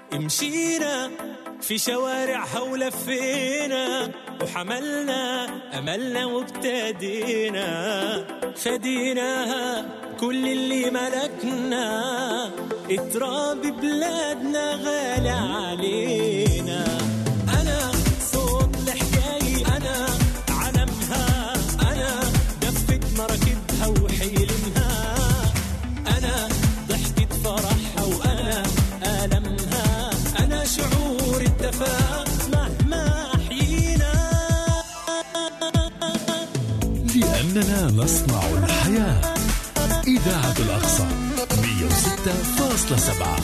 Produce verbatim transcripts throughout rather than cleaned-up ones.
مشينا في شوارعها ولفينا وحملنا أملنا وابتدينا فديناها كل اللي ملكنا اتراب بلادنا غالي علينا. أنا صوت الحكاية، أنا علمها، أنا دفت مراكبها وحيلمها، أنا ضحكة فرحها وأنا ألمها، أنا شعور الدفاع مهما أحيينا. لأننا نصنع الحياة. إذاعة الأقصى مية وستة فاصلة سبعة.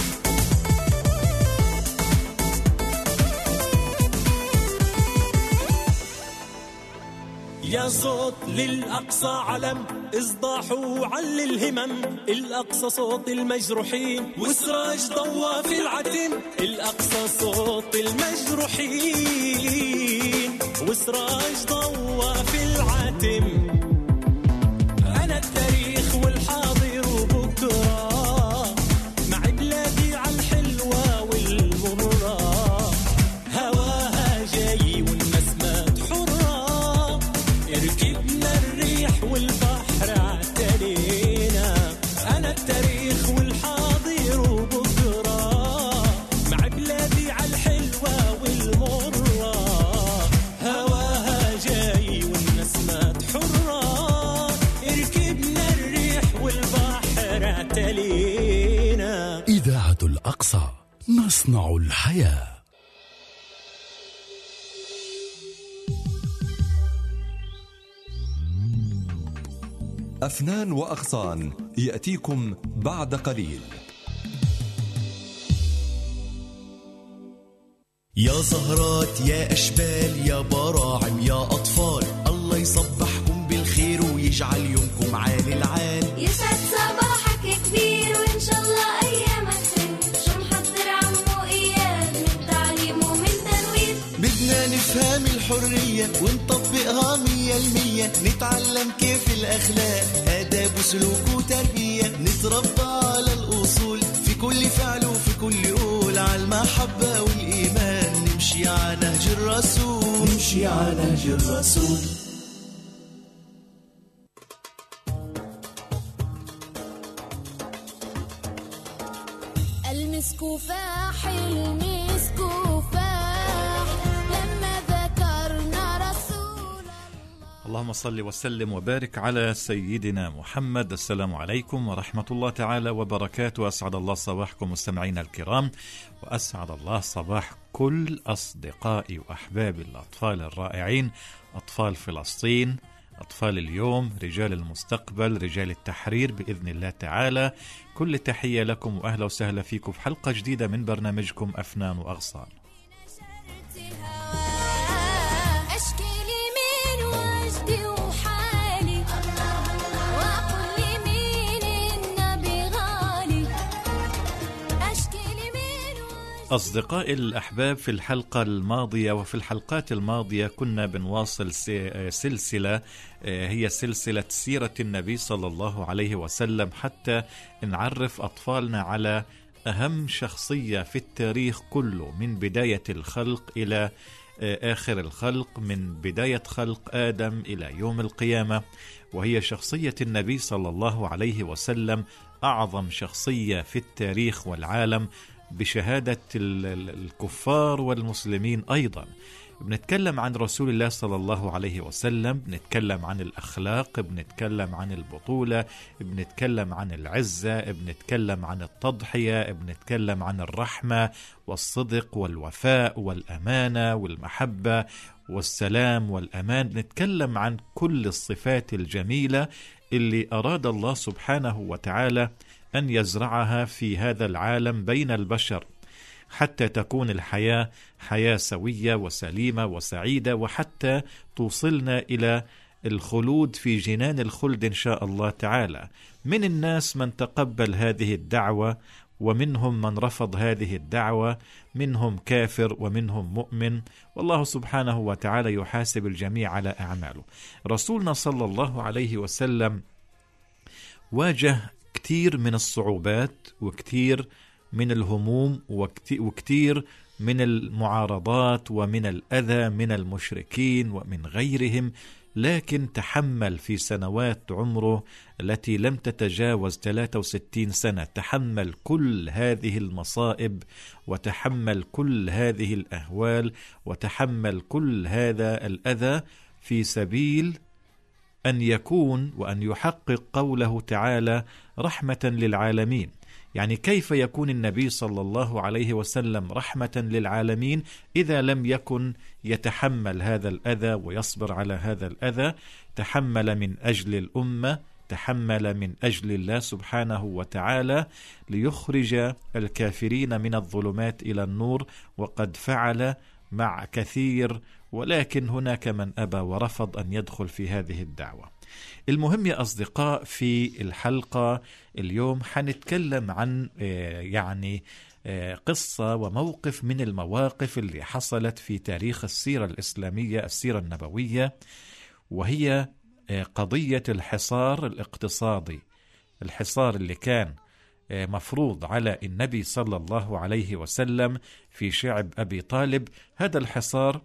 يا صوت للأقصى علم إصداح وعلي الهمم، الأقصى صوت المجروحين وسراج ضوى في العتم، الأقصى صوت المجروحين وسراج ضوى في العتم. أنا التاريخ والحاضر وبكرة مع بلادي عالحلوة والمرة، هواها جاي والنسمات حرة، ركبنا الريح والبحر اعتلينا. أنا التاريخ والحاضر وبكرة مع بلادي عالحلوة والمرة، هواها جاي والنسمات حرة، ركبنا الريح والبحر اعتلينا. إذاعة الأقصى نصنع الحياة. أفنان وأغصان يأتيكم بعد قليل. يا زهرات يا أشبال يا براعم يا أطفال، الله يصبحكم بالخير ويجعل يومكم عال العال. يسعد صباحك كبير وإن شاء الله أيامك خير، شو محضر عمو إياد من تعليم ومن تنوير. بدنا نفهم الحرية ونطبقها مية المية، نتعلم كيف الأخلاق آداب وسلوك وتربية، نتربى على الأصول في كل فعل وفي كل قول، على المحبة والإيمان نمشي على نهج الرسول، نمشي على نهج الرسول. المسك فاح المسك فاح لما ذكرنا رسول الله. اللهم صل وسلم وبارك على سيدنا محمد. السلام عليكم ورحمة الله تعالى وبركاته. أسعد الله صباحكم مستمعينا الكرام، وأسعد الله صباح كل أصدقائي وأحبابي الأطفال الرائعين، أطفال فلسطين، أطفال اليوم، رجال المستقبل، رجال التحرير بإذن الله تعالى. كل تحية لكم وأهلا وسهلا فيكم في حلقة جديدة من برنامجكم أفنان وأغصان. أصدقائي الأحباب، في الحلقة الماضية وفي الحلقات الماضية كنا بنواصل سلسلة هي سلسلة سيرة النبي صلى الله عليه وسلم، حتى نعرف أطفالنا على أهم شخصية في التاريخ كله، من بداية الخلق إلى آخر الخلق، من بداية خلق آدم إلى يوم القيامة، وهي شخصية النبي صلى الله عليه وسلم، أعظم شخصية في التاريخ والعالم بشهادة الكفار والمسلمين أيضا. بنتكلم عن رسول الله صلى الله عليه وسلم، بنتكلم عن الأخلاق، بنتكلم عن البطولة، بنتكلم عن العزة، بنتكلم عن التضحية، بنتكلم عن الرحمة والصدق والوفاء والأمانة والمحبة والسلام والأمان. بنتكلم عن كل الصفات الجميلة اللي أراد الله سبحانه وتعالى أن يزرعها في هذا العالم بين البشر، حتى تكون الحياة حياة سوية وسليمة وسعيدة، وحتى توصلنا إلى الخلود في جنان الخلد إن شاء الله تعالى. من الناس من تقبل هذه الدعوة، ومنهم من رفض هذه الدعوة، منهم كافر ومنهم مؤمن، والله سبحانه وتعالى يحاسب الجميع على أعماله. رسولنا صلى الله عليه وسلم واجه كتير من الصعوبات وكتير من الهموم وكتير من المعارضات ومن الأذى من المشركين ومن غيرهم، لكن تحمل في سنوات عمره التي لم تتجاوز ثلاثة وستين سنة، تحمل كل هذه المصائب وتحمل كل هذه الأهوال وتحمل كل هذا الأذى في سبيل أن يكون وأن يحقق قوله تعالى رحمة للعالمين. يعني كيف يكون النبي صلى الله عليه وسلم رحمة للعالمين إذا لم يكن يتحمل هذا الأذى ويصبر على هذا الأذى؟ تحمل من أجل الأمة، تحمل من أجل الله سبحانه وتعالى ليخرج الكافرين من الظلمات إلى النور، وقد فعل مع كثير، ولكن هناك من أبى ورفض أن يدخل في هذه الدعوة. المهم يا أصدقاء، في الحلقة اليوم حنتكلم عن يعني قصة وموقف من المواقف اللي حصلت في تاريخ السيرة الإسلامية، السيرة النبوية، وهي قضية الحصار الاقتصادي، الحصار اللي كان مفروض على النبي صلى الله عليه وسلم في شعب أبي طالب. هذا الحصار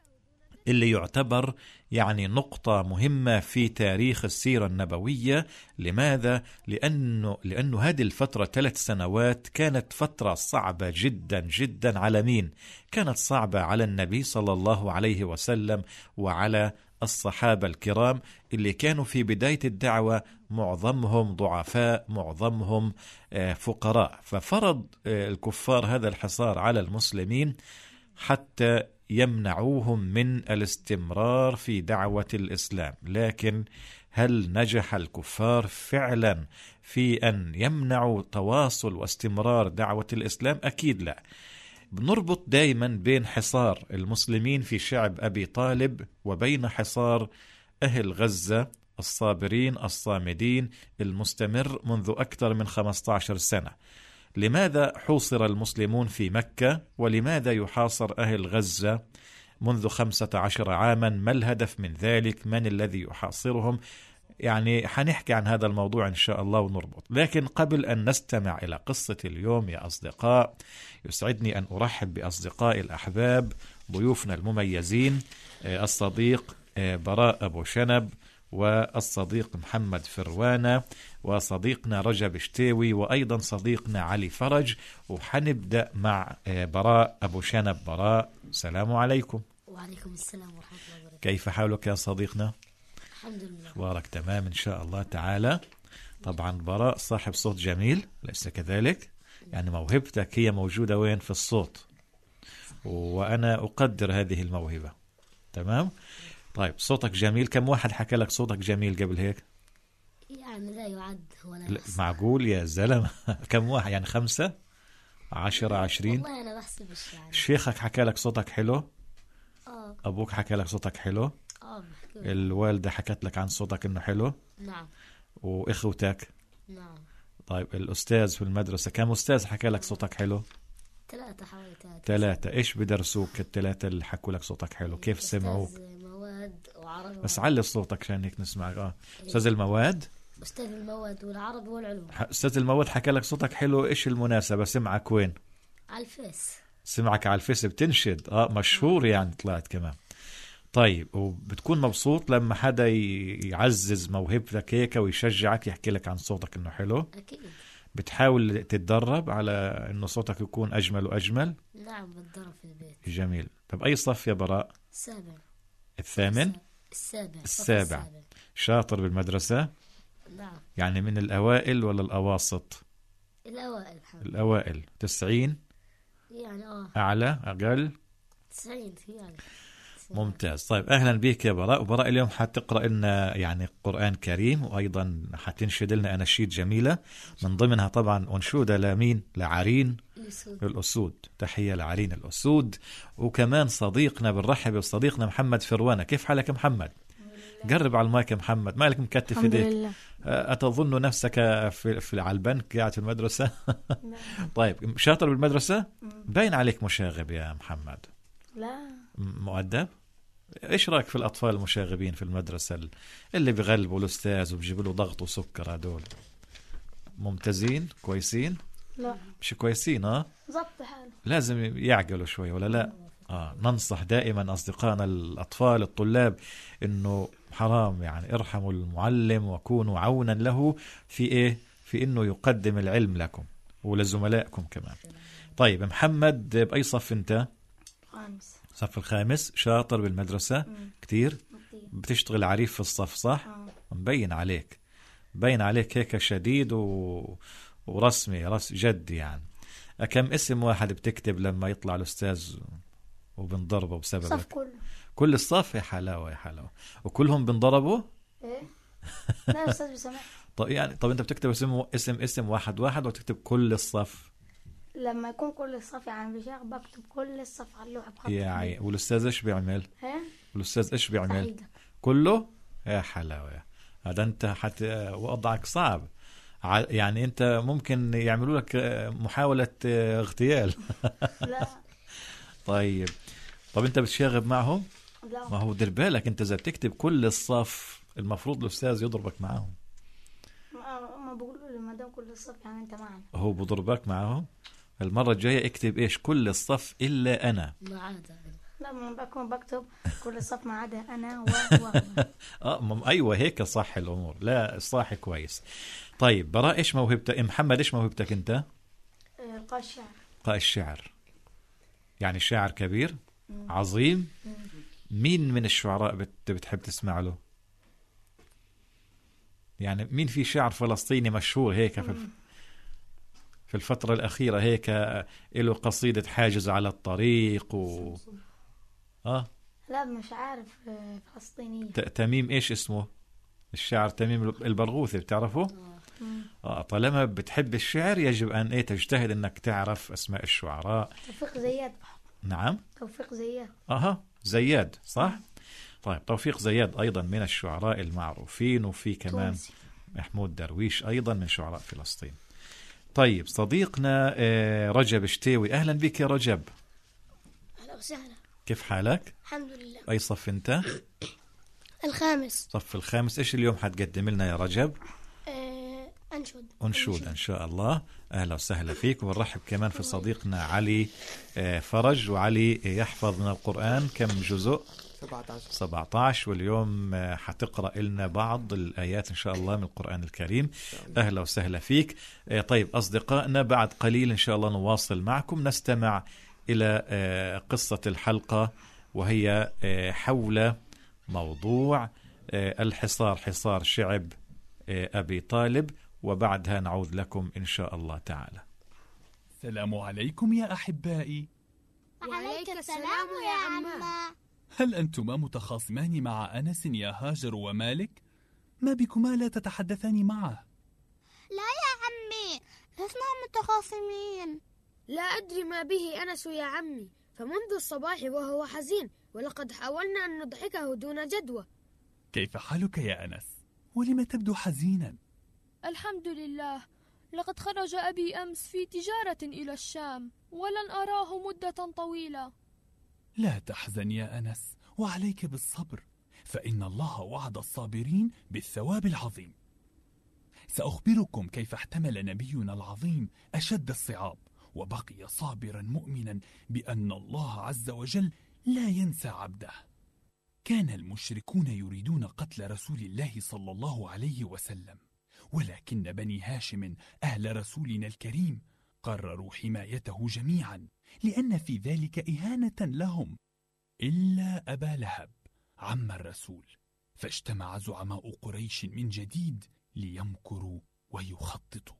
اللي يعتبر يعني نقطة مهمة في تاريخ السيرة النبوية. لماذا؟ لأنه, لأنه هذه الفترة ثلاث سنوات كانت فترة صعبة جدا جدا على مين؟ كانت صعبة على النبي صلى الله عليه وسلم وعلى الصحابة الكرام اللي كانوا في بداية الدعوة معظمهم ضعفاء، معظمهم فقراء، ففرض الكفار هذا الحصار على المسلمين حتى يمنعوهم من الاستمرار في دعوة الإسلام. لكن هل نجح الكفار فعلا في أن يمنعوا تواصل واستمرار دعوة الإسلام؟ أكيد لا. بنربط دايما بين حصار المسلمين في شعب أبي طالب وبين حصار أهل غزة الصابرين الصامدين المستمر منذ أكثر من خمسة عشر سنة. لماذا حوصر المسلمون في مكة؟ ولماذا يحاصر أهل غزة منذ خمسة عشر عاما؟ ما الهدف من ذلك؟ من الذي يحاصرهم؟ يعني حنحكي عن هذا الموضوع إن شاء الله ونربط. لكن قبل أن نستمع إلى قصة اليوم يا أصدقاء، يسعدني أن أرحب بأصدقائي الأحباب ضيوفنا المميزين، الصديق براء أبو شنب، والصديق محمد فروانة، وصديقنا رجب شتاوي، وأيضا صديقنا علي فرج. وحنبدأ مع براء أبو شنب. براء، السلام عليكم. وعليكم السلام ورحمة الله وبركاته. كيف حالك يا صديقنا؟ الحمد لله. أخبارك تمام إن شاء الله تعالى. طبعا براء صاحب صوت جميل، ليس كذلك؟ يعني موهبتك هي موجودة وين؟ في الصوت، وأنا أقدر هذه الموهبة. تمام؟ طيب صوتك جميل. كم واحد حكى لك صوتك جميل قبل هيك؟ يعني لا يعد هو لا معقول يا زلمة؟ كم واحد يعني؟ خمسة عشرة عشرين؟ والله أنا بحسبش يعني. شيخك حكى لك صوتك حلو؟ آه. أبوك حكى لك صوتك حلو؟ آه. الوالدة حكت لك عن صوتك إنه حلو؟ نعم. وإخوتك؟ نعم. طيب الأستاذ في المدرسة كم أستاذ حكى لك صوتك حلو؟ ثلاثة حوالي ثلاثة. ثلاثة. إيش بدرسوك الثلاثة اللي حكوا لك صوتك حلو؟ كيف سمعوك؟ مواد وعربي. بس علي صوتك عشان هيك نسمعك. آه. أستاذ المواد؟ أستاذ المواد والعربي والعلوم. أستاذ المواد حكى لك صوتك حلو. إيش المناسبة؟ سمعك وين؟ على الفيس. سمعك على الفيس بتنشد. آه مشهور يعني طلعت كمان. طيب وبتكون مبسوط لما حدا يعزز موهبتك هيك ويشجعك يحكي لك عن صوتك إنه حلو؟ أكيد. بتحاول تتدرب على إنه صوتك يكون أجمل وأجمل؟ نعم بتدرب في البيت. جميل. طب أي صف يا براء؟ السابع. الثامن؟ السابع. السابع. السابع. شاطر بالمدرسة؟ نعم. يعني من الأوائل ولا الأواسط؟ الأوائل. الحمد. الأوائل. تسعين؟ يعني آه. أعلى أقل؟ تسعين يعني. ممتاز. طيب أهلا بك يا براء. وبراء اليوم حتقرأ لنا يعني قرآن كريم، وأيضا حتنشد لنا أناشيد جميلة، من ضمنها طبعا أنشودة لمين؟ لعرين الأسود. الأسود. تحية لعرين الأسود. وكمان صديقنا بنرحب بصديقنا محمد فروانة. كيف حالك محمد؟ قرب على المايك محمد، مالك مكتف ايديك؟ أتظن نفسك في, في على البنك قاعد في المدرسة؟ طيب شاطر بالمدرسة؟ باين عليك مشاغب يا محمد. لا. مؤدب؟ ايش رايك في الاطفال المشاغبين في المدرسه اللي بيغلبوا الاستاذ وبيجيبوا له ضغط وسكر؟ هدول ممتازين كويسين؟ لا مش كويسين. اه ظبط حاله. لازم يعقلوا شوي ولا لا؟ آه ننصح دائما أصدقائنا الأطفال الطلاب إنه حرام يعني ارحموا المعلم وكونوا عونا له في إيه؟ في إنه يقدم العلم لكم ولزملائكم كمان. طيب محمد، بأي صف أنت؟ خامس. صف الخامس. شاطر بالمدرسة؟ مم. كتير؟ كتير. بتشتغل عريف في الصف صح؟ آه. مبين عليك، مبين عليك هيك شديد و... ورسمي رس جد يعني. كم اسم واحد بتكتب لما يطلع الأستاذ وبنضربه بسببك؟ صف كله. كل الصف؟ يا حلاوة يا حلاوة. وكلهم بنضربوا؟ ايه لا استاذ بسمح. طب يعني طب انت بتكتب اسم اسم اسم واحد واحد وتكتب كل الصف؟ لما يكون كل الصف يعني بشيخ بكتب كل الصف على اللوحه بخط يا عي. والاستاذ ايش بيعمل؟ ايه والاستاذ ايش بيعمل؟ سعيدة. كله؟ يا حلاوة. هذا انت حت وضعك صعب يعني. انت ممكن يعملوا لك محاولة اغتيال. لا. طيب طب انت بتشاغب معهم؟ لا ما هو دير بالك انت اذا بتكتب كل الصف المفروض الاستاذ يضربك معهم. ما ما بقولوا لي ما دام كل الصف يعني انت معنا. هو بضربك معهم. المرة الجاية اكتب ايش؟ كل الصف الا انا. ما عدا. لا ما بكون بكتب كل الصف ما عدا انا و اه مم ايوه هيك صح الامور. لا صح كويس. طيب براء ايش موهبتك؟ محمد ايش موهبتك انت؟ القاء الشعر. القاء الشعر يعني شاعر كبير عظيم. مين من الشعراء بت بتحب تسمع له؟ يعني مين في شاعر فلسطيني مشهور هيك في في الفترة الأخيرة هيك له قصيدة حاجز على الطريق و اه لا مش عارف فلسطيني. تميم ايش اسمه؟ الشاعر تميم البرغوثي بتعرفه؟ اه طالما بتحب الشعر يجب ان ايه تجتهد انك تعرف اسماء الشعراء. توفيق زياد. نعم توفيق زياد. اها زياد صح. طيب توفيق زياد ايضا من الشعراء المعروفين، وفي كمان تونسي. محمود درويش ايضا من شعراء فلسطين. طيب صديقنا رجب شتاوي، اهلا بك يا رجب. اهلا وسهلا. كيف حالك؟ الحمد لله. اي صف انت؟ الخامس. صف الخامس. ايش اليوم حتقدم لنا يا رجب؟ آه، انشود. انشود ان شاء الله. اهلا وسهلا فيك. ونرحب كمان في صديقنا علي فرج. وعلي يحفظ من القرآن كم جزء؟ سبعة عشر. سبعة عشر. واليوم حتقرأ لنا بعض الآيات إن شاء الله من القرآن الكريم. أهلا وسهلا فيك. طيب أصدقائنا بعد قليل إن شاء الله نواصل معكم، نستمع إلى قصة الحلقة وهي حول موضوع الحصار، حصار شعب أبي طالب، وبعدها نعود لكم إن شاء الله تعالى. السلام عليكم يا أحبائي. وعليك السلام يا عمّا. هل أنتما متخاصمان مع أنس يا هاجر ومالك؟ ما بكما لا تتحدثان معه؟ لا يا عمي، لسنا متخاصمين. لا أدري ما به أنس يا عمي، فمنذ الصباح وهو حزين، ولقد حاولنا أن نضحكه دون جدوى. كيف حالك يا أنس؟ ولم تبدو حزينا؟ الحمد لله، لقد خرج أبي أمس في تجارة إلى الشام، ولن أراه مدة طويلة. لا تحزن يا أنس، وعليك بالصبر، فإن الله وعد الصابرين بالثواب العظيم. سأخبركم كيف احتمل نبينا العظيم أشد الصعاب، وبقي صابرا مؤمنا بأن الله عز وجل لا ينسى عبده. كان المشركون يريدون قتل رسول الله صلى الله عليه وسلم، ولكن بني هاشم أهل رسولنا الكريم قرروا حمايته جميعا، لأن في ذلك إهانة لهم، إلا أبا لهب عم الرسول، فاجتمع زعماء قريش من جديد ليمكروا ويخططوا.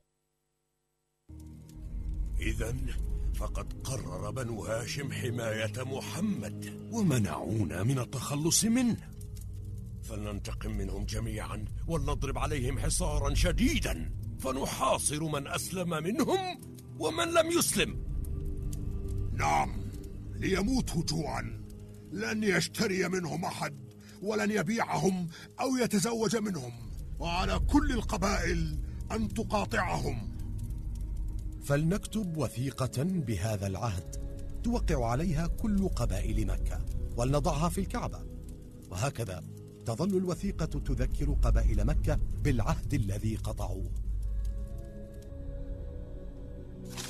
إذن فقد قرر بنو هاشم حماية محمد ومنعونا من التخلص منه، فلننتقم منهم جميعا ولنضرب عليهم حصارا شديدا، فنحاصر من أسلم منهم ومن لم يسلم. نعم، ليموتوا جوعا، لن يشتري منهم أحد ولن يبيعهم أو يتزوج منهم، وعلى كل القبائل أن تقاطعهم. فلنكتب وثيقة بهذا العهد توقع عليها كل قبائل مكة، ولنضعها في الكعبة، وهكذا تظل الوثيقة تذكر قبائل مكة بالعهد الذي قطعوه.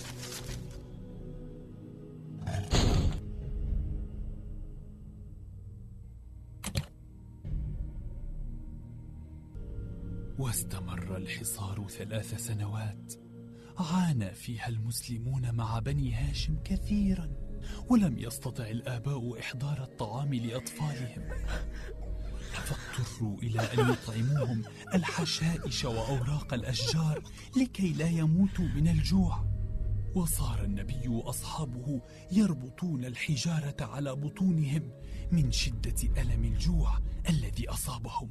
واستمر الحصار ثلاث سنوات عانى فيها المسلمون مع بني هاشم كثيرا، ولم يستطع الآباء إحضار الطعام لأطفالهم، فاضطروا إلى أن يطعموهم الحشائش وأوراق الأشجار لكي لا يموتوا من الجوع. وصار النبي وأصحابه يربطون الحجارة على بطونهم من شدة ألم الجوع الذي أصابهم،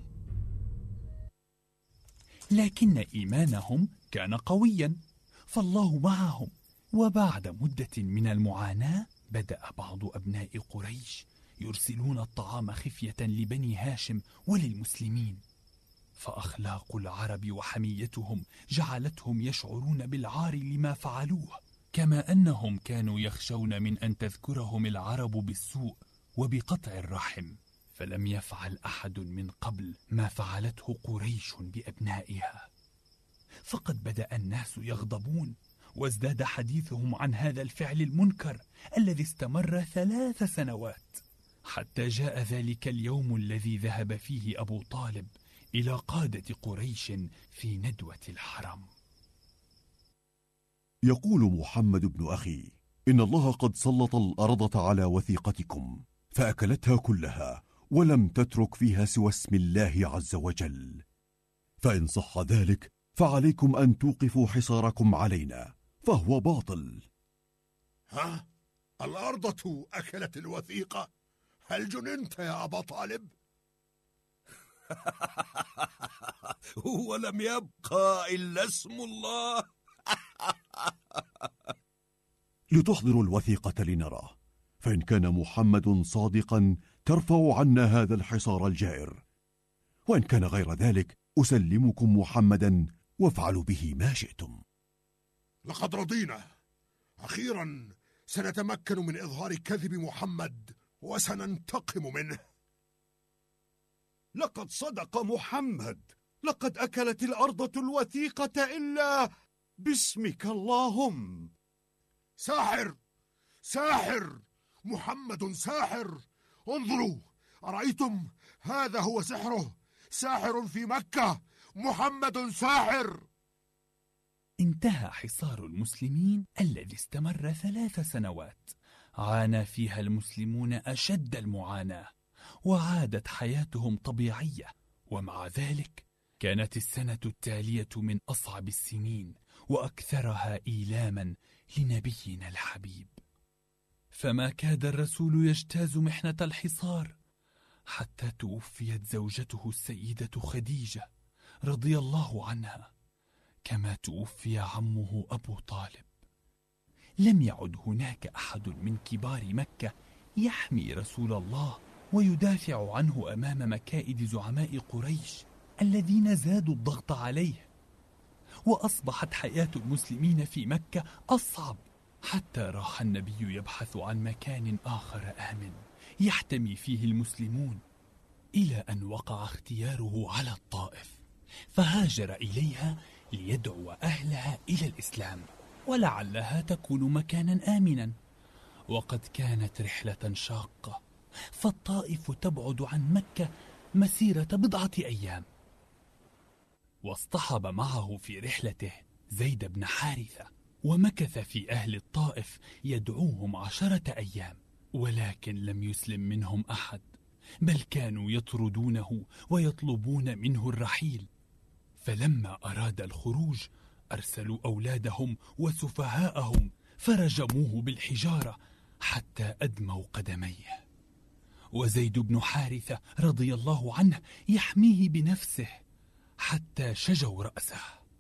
لكن إيمانهم كان قويا، فالله معهم. وبعد مدة من المعاناة بدأ بعض أبناء قريش يرسلون الطعام خفية لبني هاشم وللمسلمين، فأخلاق العرب وحميتهم جعلتهم يشعرون بالعار لما فعلوه، كما أنهم كانوا يخشون من أن تذكرهم العرب بالسوء وبقطع الرحم، فلم يفعل أحد من قبل ما فعلته قريش بأبنائها. فقد بدأ الناس يغضبون، وازداد حديثهم عن هذا الفعل المنكر الذي استمر ثلاث سنوات، حتى جاء ذلك اليوم الذي ذهب فيه أبو طالب إلى قادة قريش في ندوة الحرم. يقول محمد بن أخي: إن الله قد سلط الأرض على وثيقتكم فأكلتها كلها، ولم تترك فيها سوى اسم الله عز وجل، فإن صح ذلك فعليكم أن توقفوا حصاركم علينا، فهو باطل. ها؟ الأرض أكلت الوثيقة؟ هل جننت يا أبا طالب؟ ولم يبقى إلا اسم الله. لتحضروا الوثيقة لنرى، فإن كان محمد صادقا ترفع عنا هذا الحصار الجائر، وإن كان غير ذلك أسلمكم محمدا وافعلوا به ما شئتم. لقد رضينا. أخيرا سنتمكن من إظهار كذب محمد وسننتقم منه. لقد صدق محمد، لقد أكلت الأرض الوثيقة إلا باسمك اللهم. ساحر ساحر، محمد ساحر. انظروا، أرأيتم؟ هذا هو سحره، ساحر في مكة، محمد ساحر. انتهى حصار المسلمين الذي استمر ثلاث سنوات، عانى فيها المسلمون أشد المعاناة، وعادت حياتهم طبيعية. ومع ذلك كانت السنة التالية من أصعب السنين وأكثرها إيلاما لنبينا الحبيب، فما كاد الرسول يجتاز محنة الحصار حتى توفيت زوجته السيدة خديجة رضي الله عنها، كما توفي عمه أبو طالب. لم يعد هناك أحد من كبار مكة يحمي رسول الله ويدافع عنه أمام مكائد زعماء قريش الذين زادوا الضغط عليه، وأصبحت حياة المسلمين في مكة أصعب، حتى راح النبي يبحث عن مكان آخر آمن يحتمي فيه المسلمون، إلى أن وقع اختياره على الطائف، فهاجر إليها ليدعو أهلها إلى الإسلام، ولعلها تكون مكانا آمنا. وقد كانت رحلة شاقة، فالطائف تبعد عن مكة مسيرة بضعة أيام. واصطحب معه في رحلته زيد بن حارثة، ومكث في أهل الطائف يدعوهم عشرة أيام، ولكن لم يسلم منهم أحد، بل كانوا يطردونه ويطلبون منه الرحيل. فلما أراد الخروج أرسلوا أولادهم وسفهاءهم فرجموه بالحجارة حتى أدموا قدميه، وزيد بن حارثة رضي الله عنه يحميه بنفسه حتى شجوا رأسه.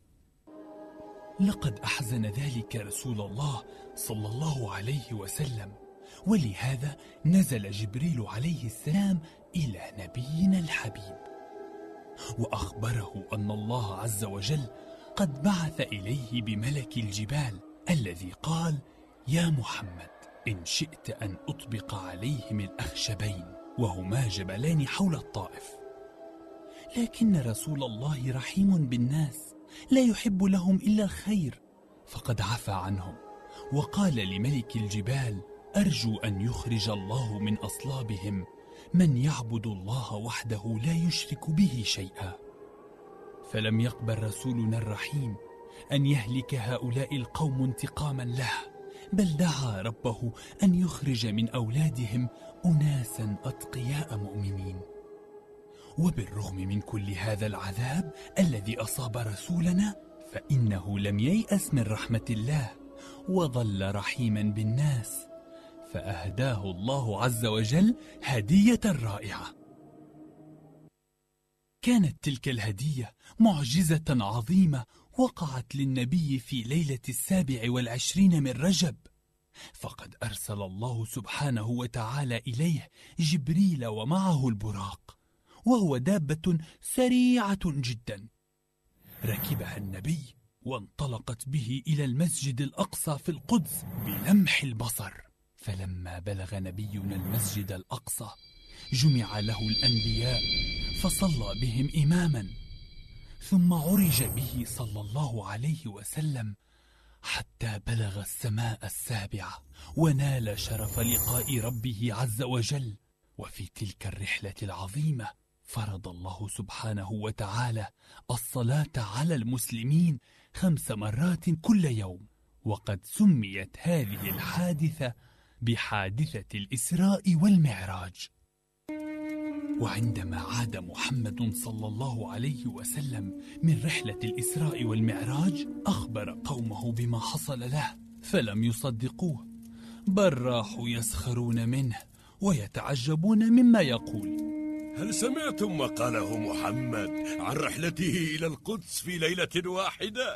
لقد أحزن ذلك رسول الله صلى الله عليه وسلم، ولهذا نزل جبريل عليه السلام إلى نبينا الحبيب وأخبره أن الله عز وجل قد بعث إليه بملك الجبال الذي قال: يا محمد، إن شئت أن أطبق عليهم الأخشبين، وهما جبلان حول الطائف. لكن رسول الله رحيم بالناس، لا يحب لهم إلا الخير، فقد عفى عنهم وقال لملك الجبال: أرجو أن يخرج الله من أصلابهم من يعبد الله وحده لا يشرك به شيئا. فلم يقبل رسولنا الرحيم أن يهلك هؤلاء القوم انتقاما له، بل دعا ربه أن يخرج من أولادهم أناسا أتقياء مؤمنين. وبالرغم من كل هذا العذاب الذي أصاب رسولنا، فإنه لم ييأس من رحمة الله، وظل رحيما بالناس، فأهداه الله عز وجل هدية رائعة. كانت تلك الهدية معجزة عظيمة وقعت للنبي في ليلة السابع والعشرين من رجب، فقد أرسل الله سبحانه وتعالى إليه جبريل ومعه البراق، وهو دابة سريعة جدا. ركبها النبي وانطلقت به إلى المسجد الأقصى في القدس بلمح البصر. فلما بلغ نبينا المسجد الأقصى جمع له الأنبياء فصلى بهم إماما، ثم عرج به صلى الله عليه وسلم حتى بلغ السماء السابعة ونال شرف لقاء ربه عز وجل. وفي تلك الرحلة العظيمة فرض الله سبحانه وتعالى الصلاة على المسلمين خمس مرات كل يوم، وقد سميت هذه الحادثة بحادثة الإسراء والمعراج. وعندما عاد محمد صلى الله عليه وسلم من رحلة الإسراء والمعراج أخبر قومه بما حصل له، فلم يصدقوه، بل راحوا يسخرون منه ويتعجبون مما يقول. هل سمعتم ما قاله محمد عن رحلته إلى القدس في ليلة واحدة؟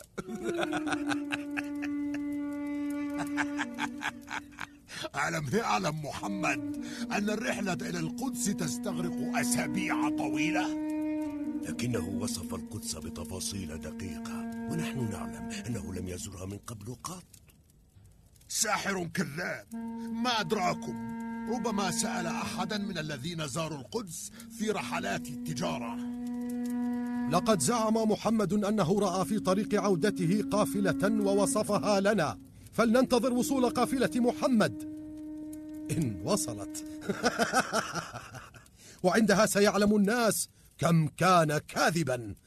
ألم يعلم محمد أن الرحلة إلى القدس تستغرق أسابيع طويلة؟ لكنه وصف القدس بتفاصيل دقيقة، ونحن نعلم أنه لم يزرها من قبل قط. ساحر كذاب، ما أدراكم؟ ربما سأل أحدا من الذين زاروا القدس في رحلات التجارة. لقد زعم محمد أنه رأى في طريق عودته قافلة ووصفها لنا، فلننتظر وصول قافلة محمد إن وصلت. وعندها سيعلم الناس كم كان كاذبا.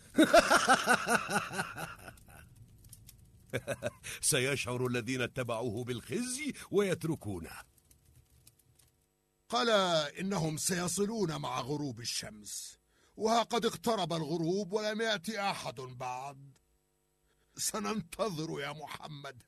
سيشعر الذين اتبعوه بالخزي ويتركونه. قال إنهم سيصلون مع غروب الشمس، وها قد اقترب الغروب ولم يأتي أحد بعد. سننتظر يا محمد.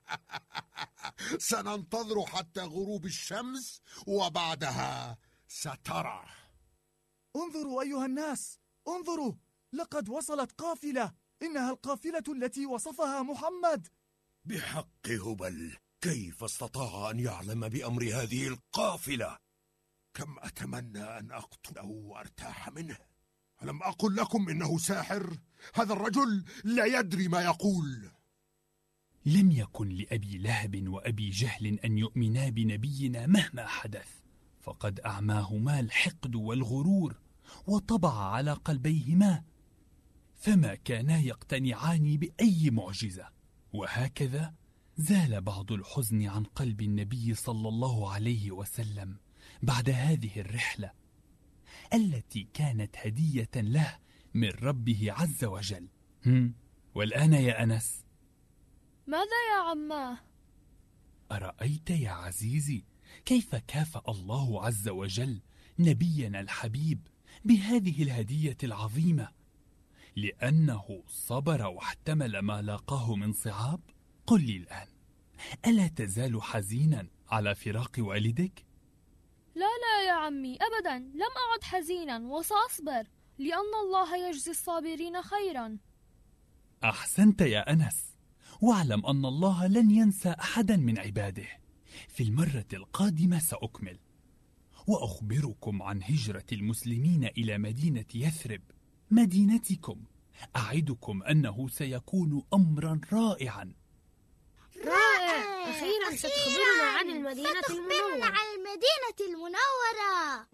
سننتظر حتى غروب الشمس، وبعدها سترى. انظروا أيها الناس، انظروا، لقد وصلت قافلة، إنها القافلة التي وصفها محمد. بحق هبل، كيف استطاع أن يعلم بأمر هذه القافلة؟ كم أتمنى أن أقتله وأرتاح منه. ألم أقل لكم إنه ساحر؟ هذا الرجل لا يدري ما يقول. لم يكن لأبي لهب وأبي جهل أن يؤمنا بنبينا مهما حدث، فقد أعماهما الحقد والغرور وطبع على قلبيهما، فما كانا يقتنعان بأي معجزة. وهكذا زال بعض الحزن عن قلب النبي صلى الله عليه وسلم بعد هذه الرحلة التي كانت هدية له من ربه عز وجل. هم والآن يا أنس، ماذا يا عماه؟ أرأيت يا عزيزي كيف كافأ الله عز وجل نبينا الحبيب بهذه الهدية العظيمة لأنه صبر واحتمل ما لاقاه من صعاب؟ قل لي الآن، ألا تزال حزينا على فراق والدك؟ لا لا يا عمي، أبدا لم أعد حزينا، وسأصبر لأن الله يجزي الصابرين خيرا. أحسنت يا أنس، واعلم أن الله لن ينسى أحدا من عباده. في المرة القادمة سأكمل وأخبركم عن هجرة المسلمين إلى مدينة يثرب مدينتكم. أعدكم أنه سيكون أمرا رائعا. رائع، أخيرا ستخبرنا عن المدينة المنورة. عن المدينة المنورة.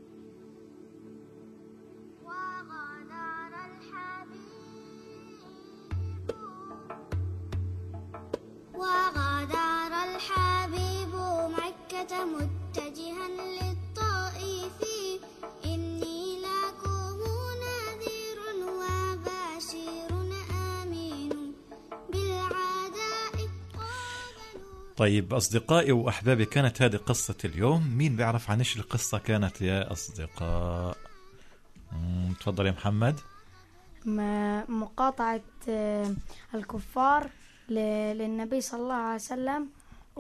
وغادر الحبيب وغادر الحبيب مكة متجها للطائف. إني لكم نذير وبشير طيب أصدقائي وأحبابي، كانت هذه قصة اليوم. مين بيعرف عن إيش القصة كانت يا أصدقاء؟ مم، تفضل يا محمد. مقاطعة الكفار للنبي صلى الله عليه وسلم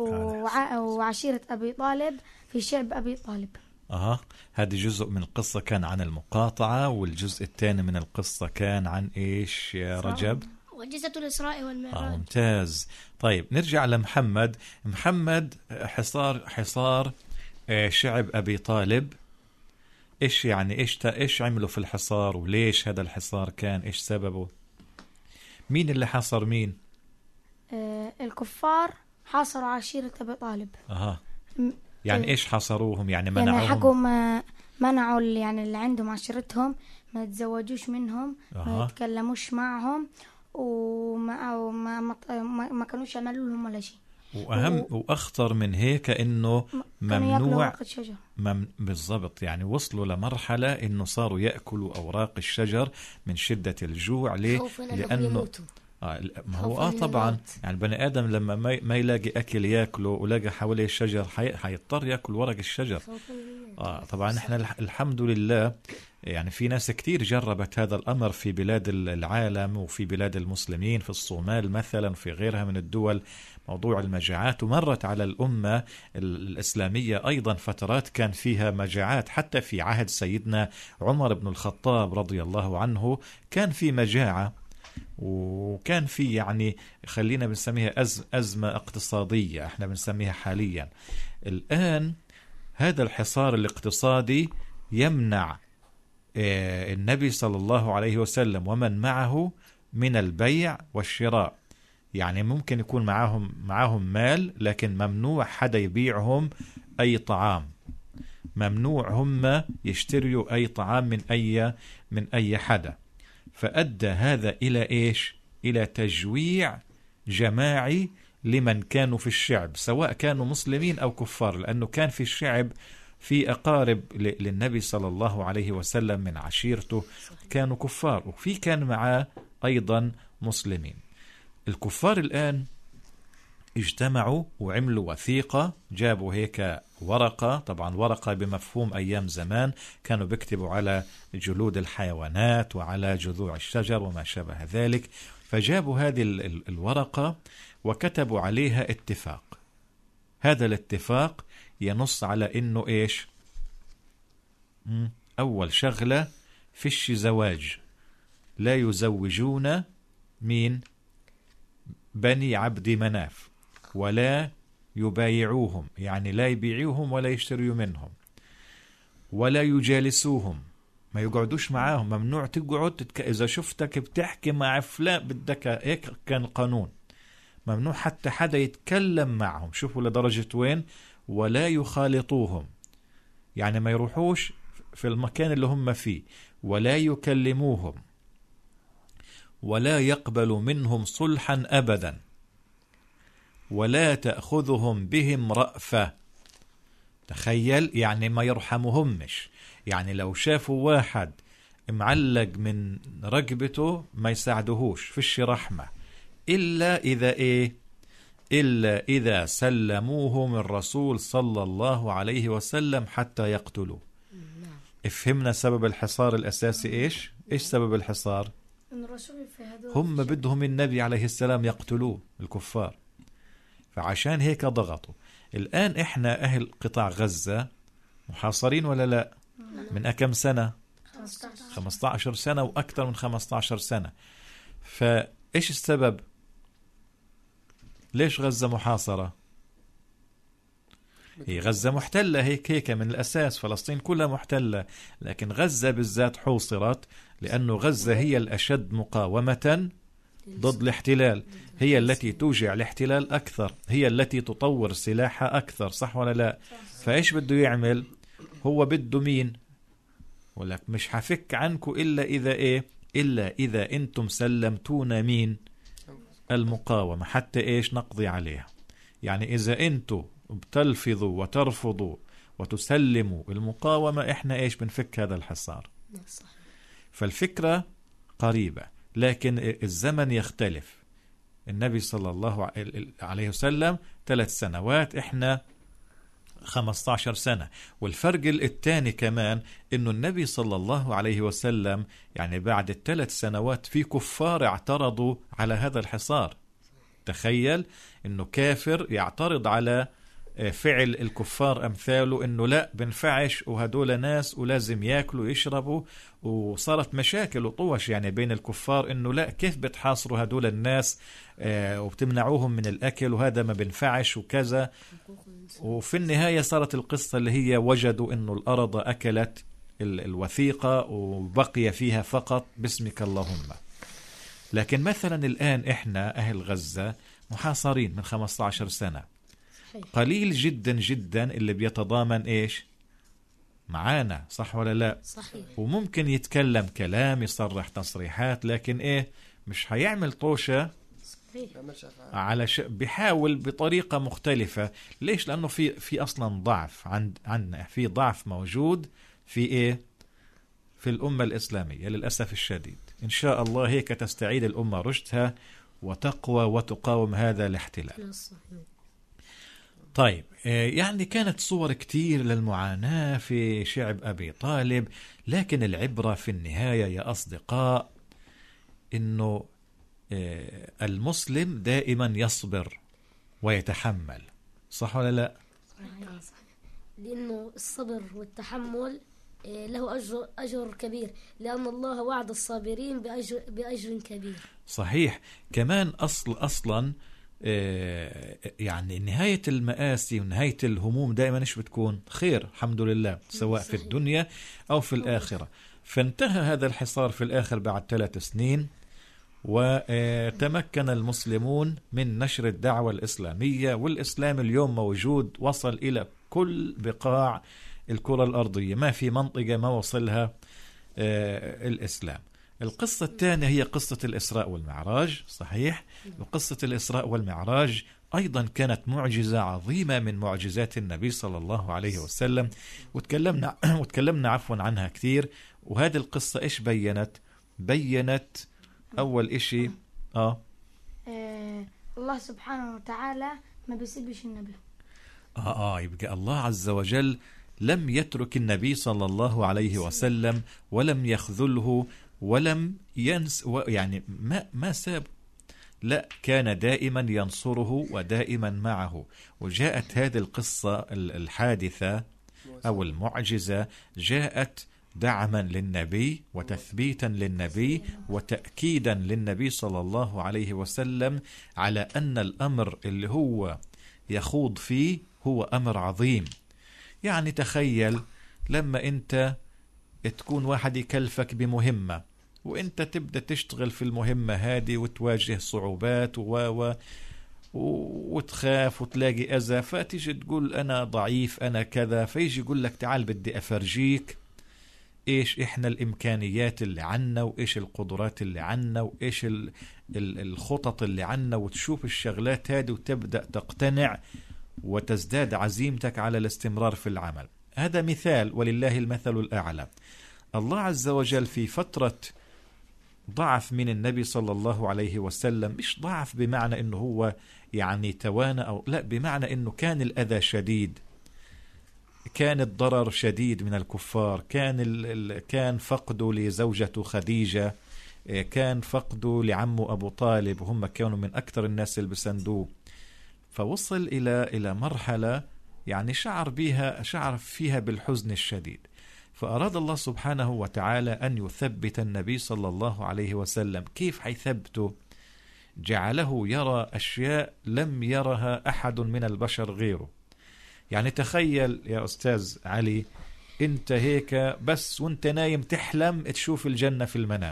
وعشيرة أبي طالب في شعب أبي طالب. أها، هذا جزء من القصة كان عن المقاطعة، والجزء الثاني من القصة كان عن إيش يا رجب؟ معجزة الإسراء والمعراج. آه ممتاز. طيب نرجع لمحمد. محمد، حصار حصار شعب أبي طالب، إيش يعني إيش إيش عملوا في الحصار، وليش هذا الحصار كان، إيش سببه؟ مين اللي حاصر مين؟ آه الكفار حاصروا عشيرة أبي طالب. أها، يعني إيش حاصروهم؟ يعني منعوهم؟ يعني حقوا ما منعوا اللي يعني اللي عندهم عشيرتهم ما يتزوجوش منهم. أه. ما يتكلموش معهم، وما وما ما, ما كانوش يعملوا لهم ولا شيء. وأهم و... وأخطر من هيك إنه ممنوع مم... بالضبط، يعني وصلوا لمرحلة إنه صاروا يأكلوا أوراق الشجر من شدة الجوع. ليه؟ لأنه آه ما هو آه طبعا يعني بني آدم لما ما, ما يلاقي أكل يأكله ولاقي حواليه الشجر حي... حيضطر يأكل ورق الشجر. آه طبعا إحنا الحمد لله يعني في ناس كتير جربت هذا الأمر في بلاد العالم وفي بلاد المسلمين، في الصومال مثلا، في غيرها من الدول، موضوع المجاعات. ومرت على الأمة الإسلامية أيضا فترات كان فيها مجاعات، حتى في عهد سيدنا عمر بن الخطاب رضي الله عنه كان في مجاعة، وكان في يعني خلينا بنسميها أز أزمة اقتصادية احنا بنسميها حاليا. الآن هذا الحصار الاقتصادي يمنع النبي صلى الله عليه وسلم ومن معه من البيع والشراء. يعني ممكن يكون معهم معهم مال، لكن ممنوع حدا يبيعهم أي طعام، ممنوع هم يشتروا أي طعام من أي من أي حدا. فأدى هذا إلى إيش؟ إلى تجويع جماعي لمن كانوا في الشعب، سواء كانوا مسلمين أو كفار، لأنه كان في الشعب في أقارب للنبي صلى الله عليه وسلم من عشيرته كانوا كفار، وفي كان معاه أيضا مسلمين. الكفار الآن اجتمعوا وعملوا وثيقة، جابوا هيك ورقة، طبعا ورقة بمفهوم أيام زمان، كانوا بيكتبوا على جلود الحيوانات وعلى جذوع الشجر وما شابه ذلك. فجابوا هذه الورقة وكتبوا عليها اتفاق. هذا الاتفاق ينص على إنه إيش؟ أول شغلة فيش زواج، لا يزوجون مين؟ بني عبد مناف، ولا يبايعوهم، يعني لا يبيعوهم ولا يشتروا منهم، ولا يجالسوهم، ما يقعدوش معاهم، ممنوع تقعد تتك... إذا شفتك بتحكي مع فلان بدك، هيك كان قانون، ممنوع حتى حدا يتكلم معهم. شوفوا لدرجة وين؟ ولا يخالطوهم، يعني ما يروحوش في المكان اللي هم فيه، ولا يكلموهم، ولا يقبل منهم صلحا أبدا، ولا تأخذهم بهم رأفة. تخيل، يعني ما يرحمهمش، يعني لو شافوا واحد معلق من رقبته ما يساعدهوش، فيش رحمة، إلا إذا إيه؟ إلا إذا سلموهم الرسول صلى الله عليه وسلم حتى يقتلوا. افهمنا سبب الحصار الأساسي إيش؟ إيش سبب الحصار؟ هم بدهم النبي عليه السلام يقتلوه الكفار، فعشان هيك ضغطوا. الآن إحنا أهل قطاع غزة محاصرين ولا لا؟ من أكم سنة؟ خمسة عشر سنة وأكثر من خمسة عشر سنة. فإيش السبب؟ ليش غزة محاصرة؟ هي غزة محتلة هيك هيك من الأساس، فلسطين كلها محتلة، لكن غزة بالذات حوصرت لأنه غزة هي الأشد مقاومة ضد الاحتلال، هي التي توجع الاحتلال أكثر، هي التي تطور سلاحها أكثر، صح ولا لا؟ فإيش بده يعمل؟ هو بده مين؟ ولك مش حفك عنكم إلا إذا إيه؟ إلا إذا أنتم سلمتونا مين؟ المقاومة، حتى إيش؟ نقضي عليها. يعني إذا أنتم بتلفظوا وترفضوا وتسلموا المقاومة، إحنا إيش؟ بنفك هذا الحصار. فالفكرة قريبة، لكن الزمن يختلف. النبي صلى الله عليه وسلم ثلاث سنوات، إحنا خمسة عشر سنة. والفرق الثاني كمان إنه النبي صلى الله عليه وسلم يعني بعد الثلاث سنوات في كفار اعترضوا على هذا الحصار. تخيل إنه كافر يعترض على فعل الكفار أمثاله، إنه لا بنفعش وهدول ناس ولازم يأكلوا ويشربوا، وصارت مشاكل وطوش يعني بين الكفار إنه لا كيف بتحاصروا هدول الناس آه وبتمنعوهم من الأكل وهذا ما بنفعش وكذا. وفي النهاية صارت القصة اللي هي وجدوا إنه الأرض أكلت الوثيقة وبقي فيها فقط باسمك اللهم. لكن مثلا الآن إحنا أهل غزة محاصرين من خمسة عشر سنة، قليل جدا جدا اللي بيتضامن إيش معانا، صح ولا لا؟ صحيح. وممكن يتكلم كلام يصرح تصريحات، لكن إيه مش هيعمل طوشة على ش... بيحاول بطريقة مختلفة. ليش؟ لأنه في في أصلا ضعف عند عندنا، في ضعف موجود في إيه في الأمة الإسلامية للأسف الشديد. إن شاء الله هيك تستعيد الأمة رشدها وتقوى وتقاوم هذا الاحتلال. طيب يعني كانت صور كتير للمعاناة في شعب أبي طالب، لكن العبرة في النهاية يا أصدقاء إنه المسلم دائما يصبر ويتحمل، صح ولا لا؟ صح. لأنه الصبر والتحمل له أجر, أجر كبير، لأن الله وعد الصابرين بأجر, بأجر كبير. صحيح. كمان أصل أصلا يعني نهاية المآسي ونهاية الهموم دائما إيش بتكون؟ خير الحمد لله، سواء في الدنيا أو في الآخرة. فانتهى هذا الحصار في الآخر بعد ثلاث سنين، وتمكن المسلمون من نشر الدعوة الإسلامية، والإسلام اليوم موجود وصل إلى كل بقاع الكرة الأرضية، ما في منطقة ما وصلها الإسلام. القصة الثانية هي قصة الإسراء والمعراج. صحيح. وقصة الإسراء والمعراج أيضا كانت معجزة عظيمة من معجزات النبي صلى الله عليه وسلم، وتكلمنا وتكلمنا عفوا عنها كثير. وهذه القصة إيش بينت؟ بينت أول إشي آه. آه الله سبحانه وتعالى ما بيسيبش النبي. آه آه يبقى الله عز وجل لم يترك النبي صلى الله عليه وسلم ولم يخذله ولم ينس، يعني ما ما ساب، لا كان دائما ينصره ودائما معه. وجاءت هذه القصة الحادثة أو المعجزة جاءت دعما للنبي وتثبيتا للنبي وتأكيدا للنبي صلى الله عليه وسلم على أن الأمر اللي هو يخوض فيه هو أمر عظيم. يعني تخيل لما أنت تكون واحد يكلفك بمهمة وأنت تبدأ تشتغل في المهمة هذه وتواجه صعوبات و... و... وتخاف وتلاقي أذى، فتيجي تقول أنا ضعيف أنا كذا، فيجي يقول لك تعال بدي أفرجيك إيش إحنا الإمكانيات اللي عنا وإيش القدرات اللي عنا وإيش ال... ال... الخطط اللي عنا، وتشوف الشغلات هذه وتبدأ تقتنع وتزداد عزيمتك على الاستمرار في العمل. هذا مثال ولله المثل الأعلى. الله عز وجل في فترة ضعف من النبي صلى الله عليه وسلم، مش ضعف بمعنى انه هو يعني توانى او لا، بمعنى انه كان الاذى شديد، كان الضرر شديد من الكفار، كان ال كان فقده لزوجته خديجة، كان فقده لعمه ابو طالب، وهم كانوا من اكثر الناس اللي بسندوه. فوصل الى الى مرحلة يعني شعر بها شعر فيها بالحزن الشديد. فأراد الله سبحانه وتعالى أن يثبت النبي صلى الله عليه وسلم. كيف حيثبته؟ جعله يرى أشياء لم يرها أحد من البشر غيره. يعني تخيل يا أستاذ علي، أنت هيك بس وانت نايم تحلم تشوف الجنة في المنام.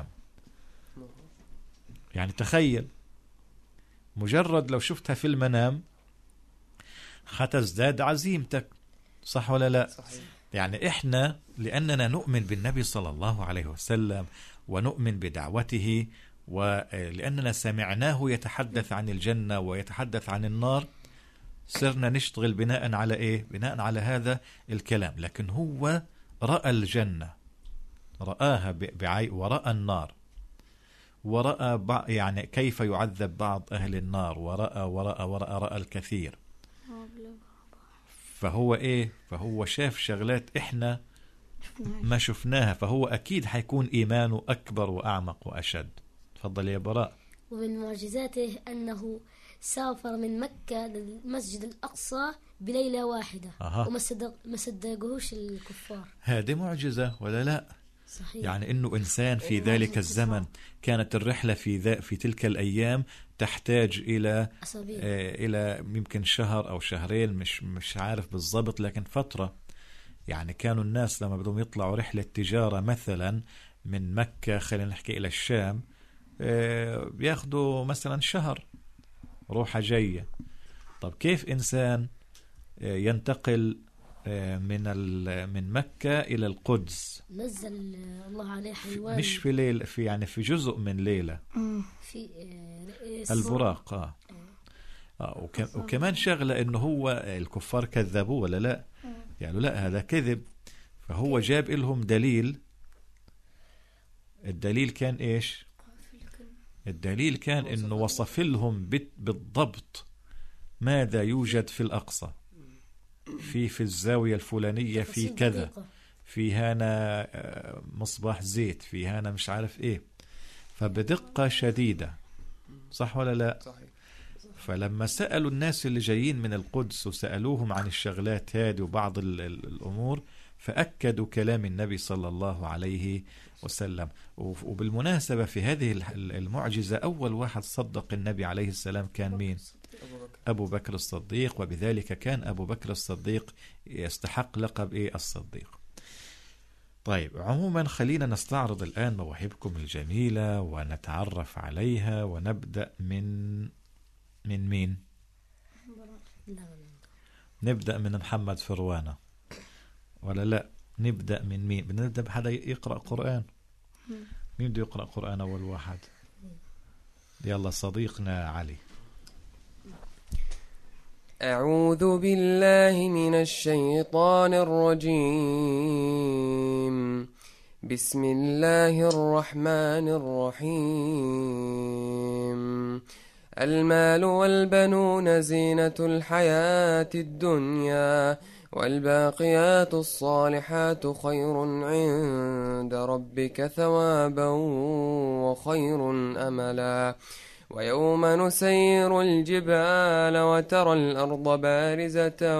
يعني تخيل مجرد لو شفتها في المنام حتزداد عزيمتك، صح ولا لا؟ صحيح. يعني إحنا لأننا نؤمن بالنبي صلى الله عليه وسلم ونؤمن بدعوته، ولأننا سمعناه يتحدث عن الجنة ويتحدث عن النار، صرنا نشتغل بناء على إيه؟ بناء على هذا الكلام. لكن هو رأى الجنة، رآها بعي ورأى النار، ورأى بع... يعني كيف يعذب بعض أهل النار، ورأى ورأى ورأى رأى الكثير. فهو إيه؟ فهو شاف شغلات إحنا ما شفناها، فهو أكيد حيكون إيمانه أكبر وأعمق وأشد. تفضل يا براء. ومن معجزاته أنه سافر من مكة للمسجد الأقصى بليلة واحدة. أه. وما صدق ما صدقوش الكفار. هذه معجزة ولا لا؟ صحيح. يعني إنه إنسان في ذلك الزمن كانت الرحلة في ذا في تلك الأيام تحتاج إلى آه إلى يمكن شهر أو شهرين، مش مش عارف بالضبط، لكن فترة. يعني كانوا الناس لما بدهم يطلعوا رحلة تجارة مثلا من مكة خلينا نحكي إلى الشام آه بياخدوا مثلا شهر روحة جاية. طب كيف إنسان آه ينتقل من من مكة إلى القدس؟ نزل الله عليه حيوان، مش في ليلة، في يعني في جزء من ليلة في البراق. آه. آه. وك وكمان شغلة إنه هو الكفار كذبوه ولا لا؟ يعني لا، هذا كذب. فهو جاب لهم دليل. الدليل كان إيش؟ الدليل كان إنه وصف لهم بالضبط ماذا يوجد في الأقصى، في في الزاوية الفلانية في كذا، في هنا مصباح زيت، في هنا مش عارف ايه. فبدقة شديدة. صح ولا لا؟ صحيح. فلما سألوا الناس اللي جايين من القدس وسألوهم عن الشغلات هذه وبعض ال ال الأمور، فأكدوا كلام النبي صلى الله عليه وسلم. وبالمناسبة في هذه المعجزة أول واحد صدق النبي عليه السلام كان مين؟ أبو بكر الصديق. وبذلك كان أبو بكر الصديق يستحق لقب إيه؟ الصديق. طيب، عموما خلينا نستعرض الآن مواهبكم الجميلة ونتعرف عليها، ونبدأ من من مين؟ نبدأ من محمد فروانة ولا لا؟ نبدأ من مين؟ بنبدأ بحدا يقرأ قرآن. مين بده يقرأ قرآن أول واحد؟ يلا صديقنا علي. أعوذ بالله من الشيطان الرجيم. بسم الله الرحمن الرحيم. المال والبنون زينة الحياة الدنيا، والباقيات الصالحات خير عند ربك ثوابا وخير أملا. ويوم نسير الجبال وترى الأرض بارزة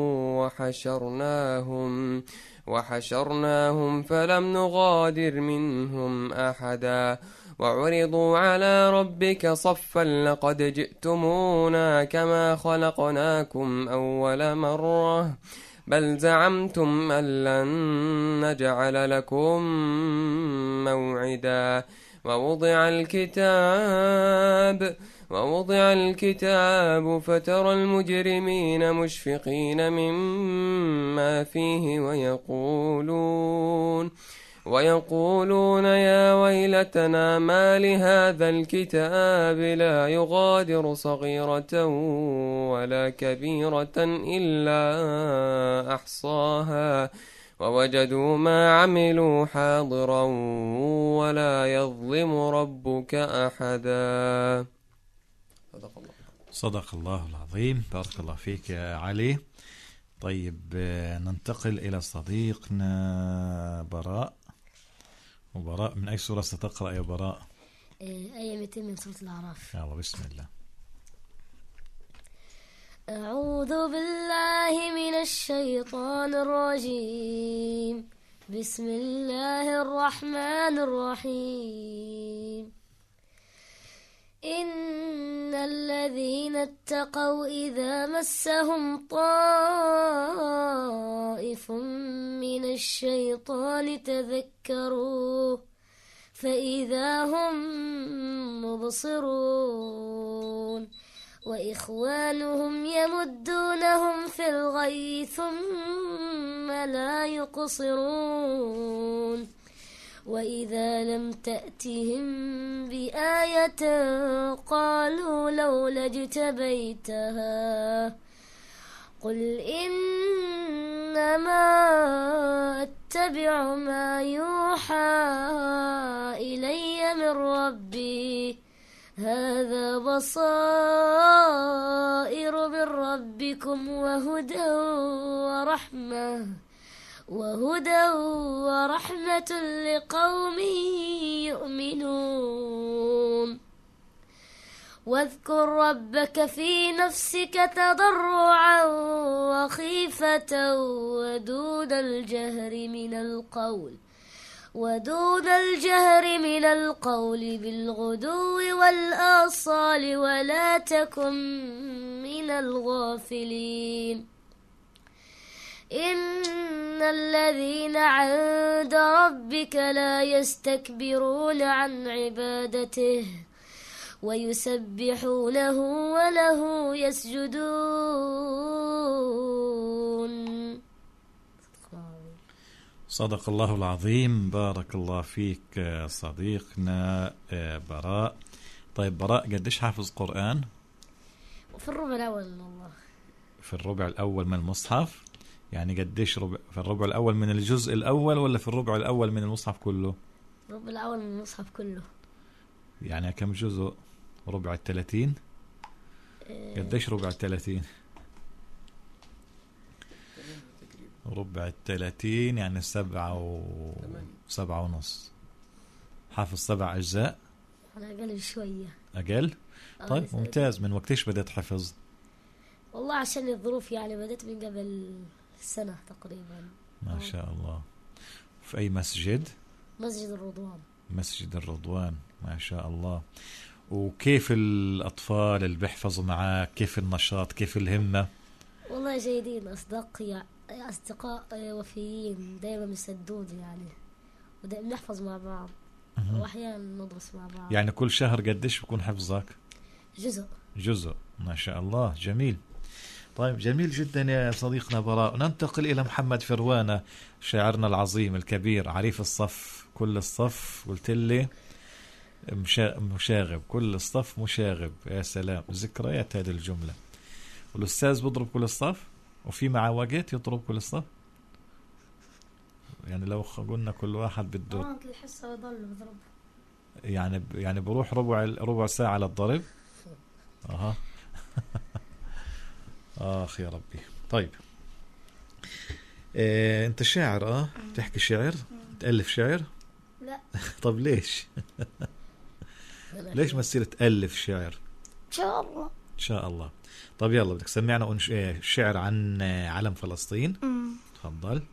وحشرناهم وحشرناهم فلم نغادر منهم أحدا. وعرضوا على ربك صفا لقد جئتمونا كما خلقناكم أول مرة بل زعمتم أن لن نجعل لكم موعدا. ووضع الكتاب ووضع الكتاب فترى المجرمين مشفقين مما فيه ويقولون ويقولون يا ويلتنا ما لهذا الكتاب لا يغادر صغيرة ولا كبيرة إلا أحصاها ووجدوا ما عملوا حاضرا ولا يظلم ربك أحدا. صدق الله. صدق الله العظيم. بارك الله فيك يا علي. طيب ننتقل إلى صديقنا براء. وبراء من أي سورة ستقرأ يا براء؟ آية مئتين من سورة الأعراف. يلا بسم الله. أعوذ بالله من الشيطان الرجيم. بسم الله الرحمن الرحيم. إن الذين اتقوا إذا مسهم طائف من الشيطان تذكروا فإذا هم مبصرون وإخوانهم يمدونهم في الغي ثم لا يقصرون وإذا لم تأتهم بآية قالوا لولا اجتبيتها قل إنما أتبع ما يوحى إلي من ربي هذا بصائر من ربكم وهدى ورحمة وهدى ورحمة لقوم يؤمنون واذكر ربك في نفسك تضرعا وخيفة ودون الجهر من القول ودون الجهر من القول بالغدو والآصال ولا تكن من الغافلين إن الذين عند ربك لا يستكبرون عن عبادته ويسبحونه وله يسجدون. صدق الله العظيم. بارك الله فيك صديقنا براء. طيب براء قديش حافظ قرآن؟ في الربع الأول والله. في الربع الأول من المصحف؟ يعني قديش ربع؟ في الربع الأول من الجزء الأول ولا في الربع الأول من المصحف كله؟ الربع الأول من المصحف كله. يعني كم جزء؟ ربع الثلاثين؟ قديش ربع الثلاثين؟ ربع الثلاثين يعني سبعة و سبعة ونص. حافظ سبع أجزاء؟ أنا أقل شوية. أقل؟ طيب ممتاز. من وقتش بدأت حفظ؟ والله عشان الظروف يعني بدأت من قبل سنة تقريبا. ما شاء الله. في أي مسجد؟ مسجد الرضوان. مسجد الرضوان ما شاء الله. وكيف الأطفال اللي بيحفظوا معاك؟ كيف النشاط؟ كيف الهمة؟ والله جيدين، أصدقاء أصدقاء وفيين دائما بيسدون يعني، ودائما نحفظ مع بعض وأحيانا ندرس مع بعض. يعني كل شهر قديش بكون حفظك؟ جزء. جزء ما شاء الله. جميل. طيب جميل جدا يا صديقنا براء. ننتقل إلى محمد فروانة شاعرنا العظيم الكبير عريف الصف. كل الصف قلت لي مشاغب، كل الصف مشاغب. يا سلام، ذكريات هذه الجملة. والأستاذ بضرب كل الصف وفي معه وقت يضرب كل الصف. يعني لو قلنا كل واحد بده اه الحصة يضل بضرب يعني يعني بروح ربع ربع ساعة للضرب. اها اخ يا ربي. طيب إيه انت شاعر؟ اه تحكي شعر؟ تألف شعر؟ لا. طب ليش؟ ليش ما تصير تألف شعر؟ ان شاء الله. ان شاء الله. طب يلا بدك سمعنا شعر عن علم فلسطين. تفضل.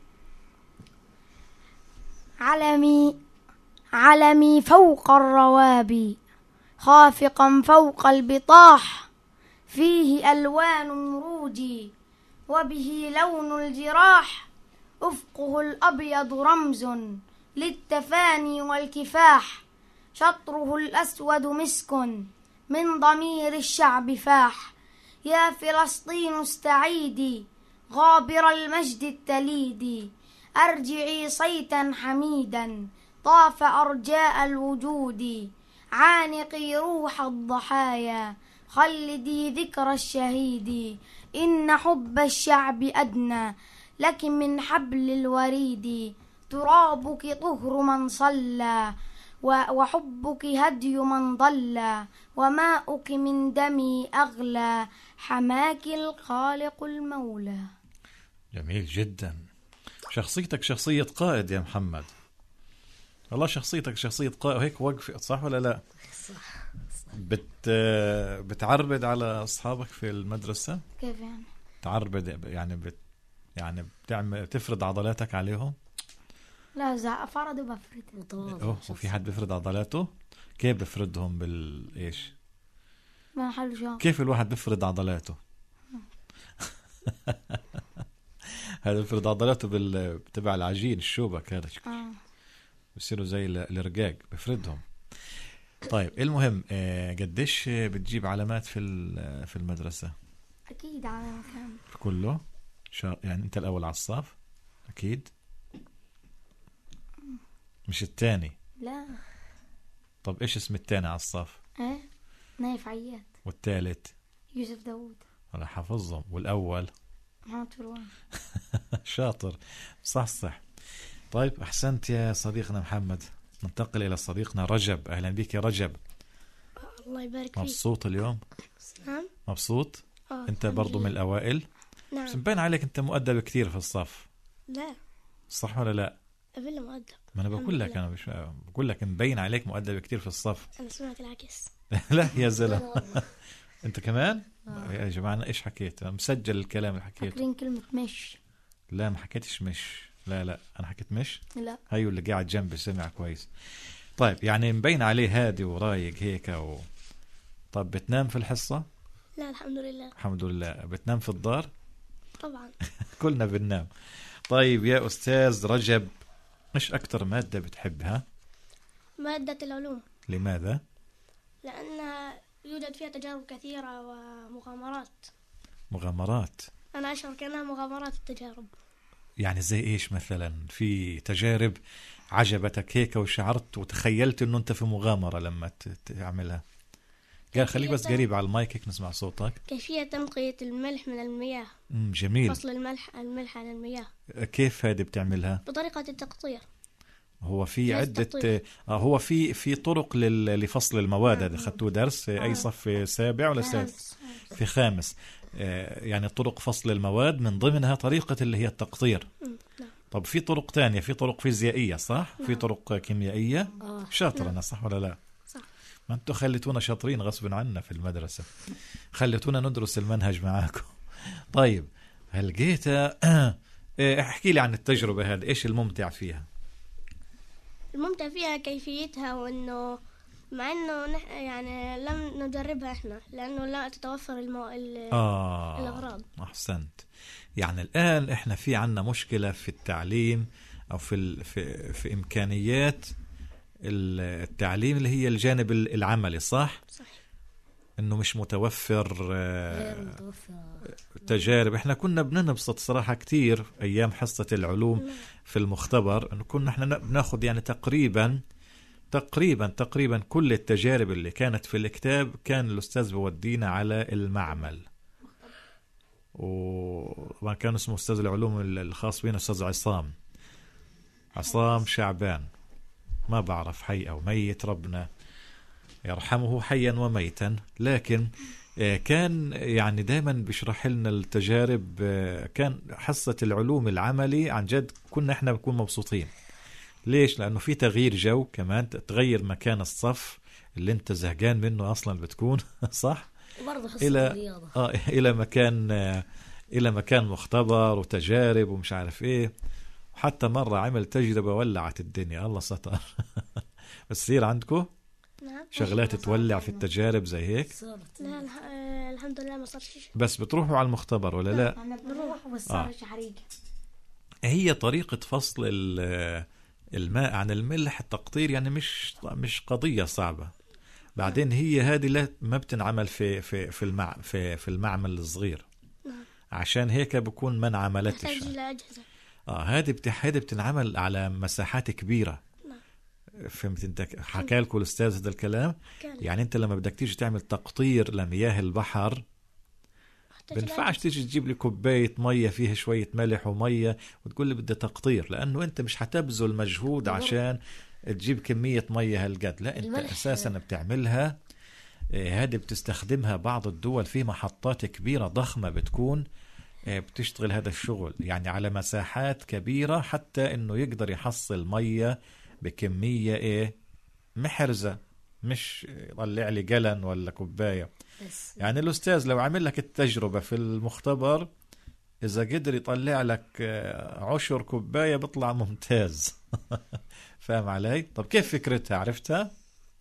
علمي علمي فوق الروابي خافقا فوق البطاح فيه ألوان مروجي وبه لون الجراح أفقه الأبيض رمز للتفاني والكفاح شطره الأسود مسك من ضمير الشعب فاح يا فلسطين استعيدي غابر المجد التليدي أرجعي صيتا حميدا طاف أرجاء الوجود عانقي روح الضحايا خلدي ذكر الشهيد إن حب الشعب أدنى لك من حبل الوريد ترابك طهر من صلى وحبك هدي من ضل وماؤك من دمي أغلى حماك الخالق المولى. جميل جدا. شخصيتك شخصية قائد يا محمد. والله شخصيتك شخصية قائد. وهيك وقف صح ولا لا؟ صح. بت بتعربد على أصحابك في المدرسة؟ كيف يعني؟ تعربد يعني بت يعني بتعمل تفرض عضلاتك عليهم؟ لا إذا فرض بفرد. أوه وفي حد بفرض عضلاته؟ كيف بفرضهم بالإيش؟ ما حلو شو؟ كيف الواحد بفرض عضلاته؟ هذا بفرض عضلاته بال تبع العجين الشوبك هذا. آه. بصيروا زي الرقاق بفردهم. طيب المهم آه قديش بتجيب علامات في في المدرسة؟ أكيد علامات كامل. في كله؟ شا... يعني أنت الأول على الصف؟ أكيد؟ مش الثاني؟ لا. طب إيش اسم الثاني على الصف؟ إيه نايف عياد. والثالث؟ يوسف داوود. أنا حافظهم. والأول؟ محمد فروان. شاطر. صح صح. طيب أحسنت يا صديقنا محمد. ننتقل إلى صديقنا رجب. أهلا بك يا رجب. الله يبارك فيك. مبسوط اليوم؟ نعم. مبسوط؟ آه أنت برضو من الأوائل؟ نعم. بس مبين عليك أنت مؤدب كتير في الصف. لا. صح ولا لا؟ أبلا مؤدب. ما أنا بقول لك أنا مش بقول لك مبين عليك مؤدب كتير في الصف. أنا سمعت العكس. لا يا زلمة. أنت كمان؟ آه. يا جماعة أنا إيش حكيت؟ أنا مسجل الكلام اللي حكيته. فاكرين كلمة مش؟ لا ما حكيتش مش. لا لا أنا حكيت مش. لا. هيو اللي قاعد جنبي سمع كويس. طيب يعني مبين عليه هادي ورايق هيك و... طب بتنام في الحصة؟ لا الحمد لله. الحمد لله. بتنام في الدار؟ طبعا. كلنا بننام. طيب يا أستاذ رجب، مش أكتر مادة بتحبها؟ مادة العلوم. لماذا؟ لأنها يوجد فيها تجارب كثيرة ومغامرات. مغامرات؟ أنا أشعر كأنها مغامرات التجارب. يعني زي إيش مثلا؟ في تجارب عجبتك هيك وشعرت وتخيلت أنه أنت في مغامرة لما تعملها؟ قال خليك بس قريب على المايك هيك نسمع صوتك. كيفية تنقية الملح من المياه. امم جميل. فصل الملح الملح عن المياه. كيف هذه بتعملها؟ بطريقة التقطير. هو في عدة آه هو في في طرق لفصل المواد. هذا خدتوه درس آه. أي صف سابع ولا سادس؟ في خامس. آه يعني طرق فصل المواد من ضمنها طريقة اللي هي التقطير. نعم. طب في طرق تانية، في طرق فيزيائية صح؟ نعم. في طرق كيميائية. آه. شاطر نعم. أنا صح ولا لا؟ صح. ما أنتوا خليتونا شاطرين غصب عنا في المدرسة، خليتونا ندرس المنهج معاكم. طيب هل جيت احكي لي عن التجربة هذه، إيش الممتع فيها؟ الممتع فيها كيفيتها، وإنه مع إنه نح يعني لم نجربها إحنا لأنه لا تتوفر المو... آه الأغراض. أحسنت. يعني الآن إحنا في عنا مشكلة في التعليم أو في ال... في في إمكانيات التعليم اللي هي الجانب العملي صح؟ صحيح. إنه مش متوفر تجارب. إحنا كنا بننبسط صراحة كتير أيام حصة العلوم في المختبر، إنه كنا إحنا بناخد يعني تقريبا تقريبا تقريبا كل التجارب اللي كانت في الكتاب كان الأستاذ بودينا على المعمل. وما كان اسمه أستاذ العلوم الخاص بينا أستاذ عصام عصام شعبان، ما بعرف حي أو ميت، ربنا يرحمه حيا وميتا، لكن كان يعني دائما بيشرح لنا التجارب. كان حصة العلوم العملي عن جد كنا احنا بنكون مبسوطين. ليش؟ لأنه في تغيير جو كمان، تغير مكان الصف اللي انت زهقان منه أصلا بتكون صح؟ إلى آه إلى مكان آه إلى مكان مختبر وتجارب ومش عارف إيه. حتى مرة عمل تجربة ولعت الدنيا، الله ستر. بس يصير عندكم شغلات تولع في التجارب زي هيك؟ لا الحمد لله ما صار شيء. بس بتروحوا على المختبر ولا لا؟ بنروح بس صار شيء حريق. هي طريقة فصل الماء عن الملح التقطير يعني مش مش قضية صعبة. بعدين هي هذه لا ما بتنعمل في في في المع في في المعمل الصغير. عشان هيك بكون ما انعملتش. اه هذه هذه بتنعمل على مساحات كبيرة. فهمت انت؟ حكى لكم الاستاذ هذا الكلام. يعني انت لما بدك تيجي تعمل تقطير لمياه البحر بنفعش تيجي تجيب لي كوبايه ميه فيها شويه ملح وميه وتقول لي بدي تقطير، لانه انت مش حتبذل مجهود عشان تجيب كميه ميه هالقد. لا انت اساسا بتعملها هذه بتستخدمها بعض الدول في محطات كبيره ضخمه بتكون بتشتغل هذا الشغل يعني على مساحات كبيره، حتى انه يقدر يحصل ميه بكمية ايه محرزة، مش يطلع لي جلن ولا كوباية. يعني الأستاذ لو عمل لك التجربة في المختبر إذا قدر يطلع لك عشر كوباية بيطلع ممتاز. فاهم علي؟ طب كيف فكرتها عرفتها؟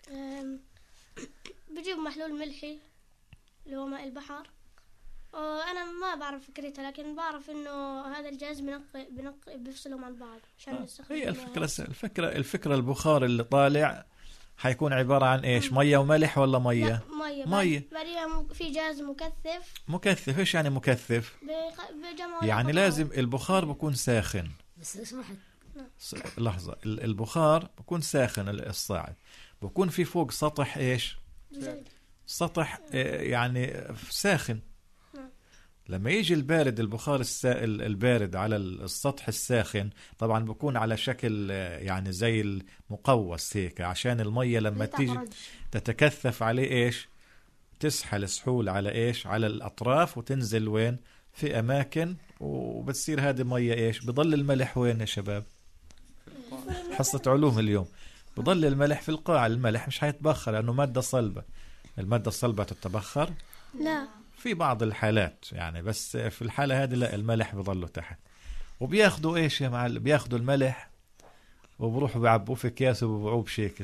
بجيب محلول ملحي اللي هو ماء البحر. أنا ما بعرف فكرتها، لكن بعرف إنه هذا الجهاز بنقي بنقي بيفصلهم عن بعض عشان آه. نستخدم. هي الفكرة الفكرة الفكرة البخار اللي طالع حيكون عبارة عن إيش؟ مية وملح ولا مية؟ مية. مية. بعدين في جهاز مكثف. مكثف إيش يعني مكثف؟ بجمع يعني لازم البخار بيكون ساخن. بس اسمح لحظة، البخار بيكون ساخن، الصاعد بيكون في فوق سطح إيش؟ زي. سطح يعني ساخن. لما يجي البارد، البخار السائل البارد على السطح الساخن، طبعا بكون على شكل يعني زي المقوس هيك، عشان المية لما تيجي تتكثف عليه إيش، تسحل سحول على إيش، على الأطراف، وتنزل وين، في أماكن، وبتصير هذه مية إيش، بضل الملح وين يا شباب؟ حصة علوم اليوم. بضل الملح في القاع، الملح مش هيتبخر لأنه مادة صلبة. المادة الصلبة تتبخر؟ لا، في بعض الحالات يعني، بس في الحالة هذه لا، الملح بضله تحت. وبياخدوا ايش يا معلم؟ بياخدوا الملح وبروحوا بيعبوه في اكياس وبيبيعوه بشكل.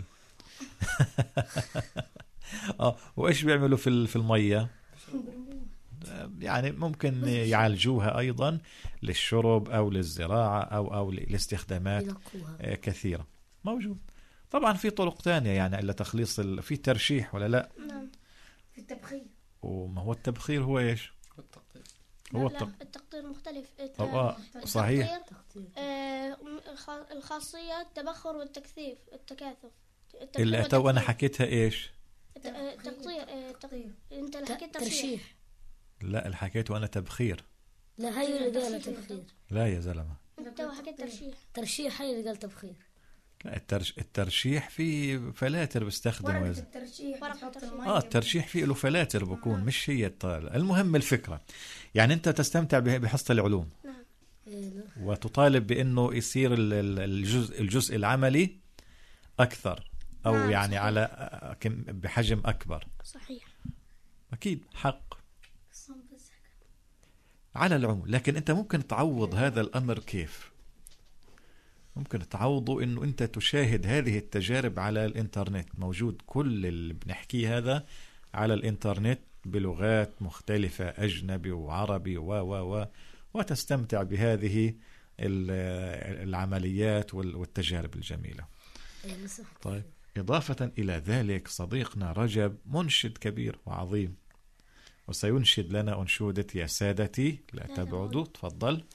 اه وايش بيعملوا في في المية؟ يعني ممكن يعالجوها ايضا للشرب او للزراعة او او لاستخدامات كثيرة موجود. طبعا في طرق تانية يعني إلا تخليص ال... في ترشيح ولا لا؟ نعم، في التبخير. وما هو التبخير هو ايش؟ التقطير. هو لا, لا التقطير مختلف. الت... آه صحيح. آه الخاصية التبخر والتكثيف، التكاثف. اللي تو أنا حكيتها إيش؟ التقطير. التقطير أنت اللي حكيت ترشيح. لا اللي حكيته أنا تبخير. لا هاي اللي قال تبخير. لا يا زلمة، أنت حكيت ترشيح. ترشيح هاي اللي قال تبخير. لا الترش... الترشيح في فلاتر بيستخدموا. الترشيح. اه الترشيح فيه له فلاتر بكون، آه. مش هي الطالة. المهم الفكرة يعني انت تستمتع بحصة العلوم. نعم. وتطالب بانه يصير الجزء الجزء العملي اكثر، او نعم يعني صحيح. على بحجم اكبر. صحيح. اكيد حق على العموم. لكن انت ممكن تعوض هذا الامر كيف؟ ممكن تعوضه انه انت تشاهد هذه التجارب على الانترنت. موجود كل اللي بنحكيه هذا على الانترنت بلغات مختلفة، اجنبي وعربي و و و وتستمتع بهذه العمليات والتجارب الجميلة. طيب إضافة إلى ذلك صديقنا رجب منشد كبير وعظيم، وسينشد لنا أنشودة يا سادتي لا تبعدوا. تفضل.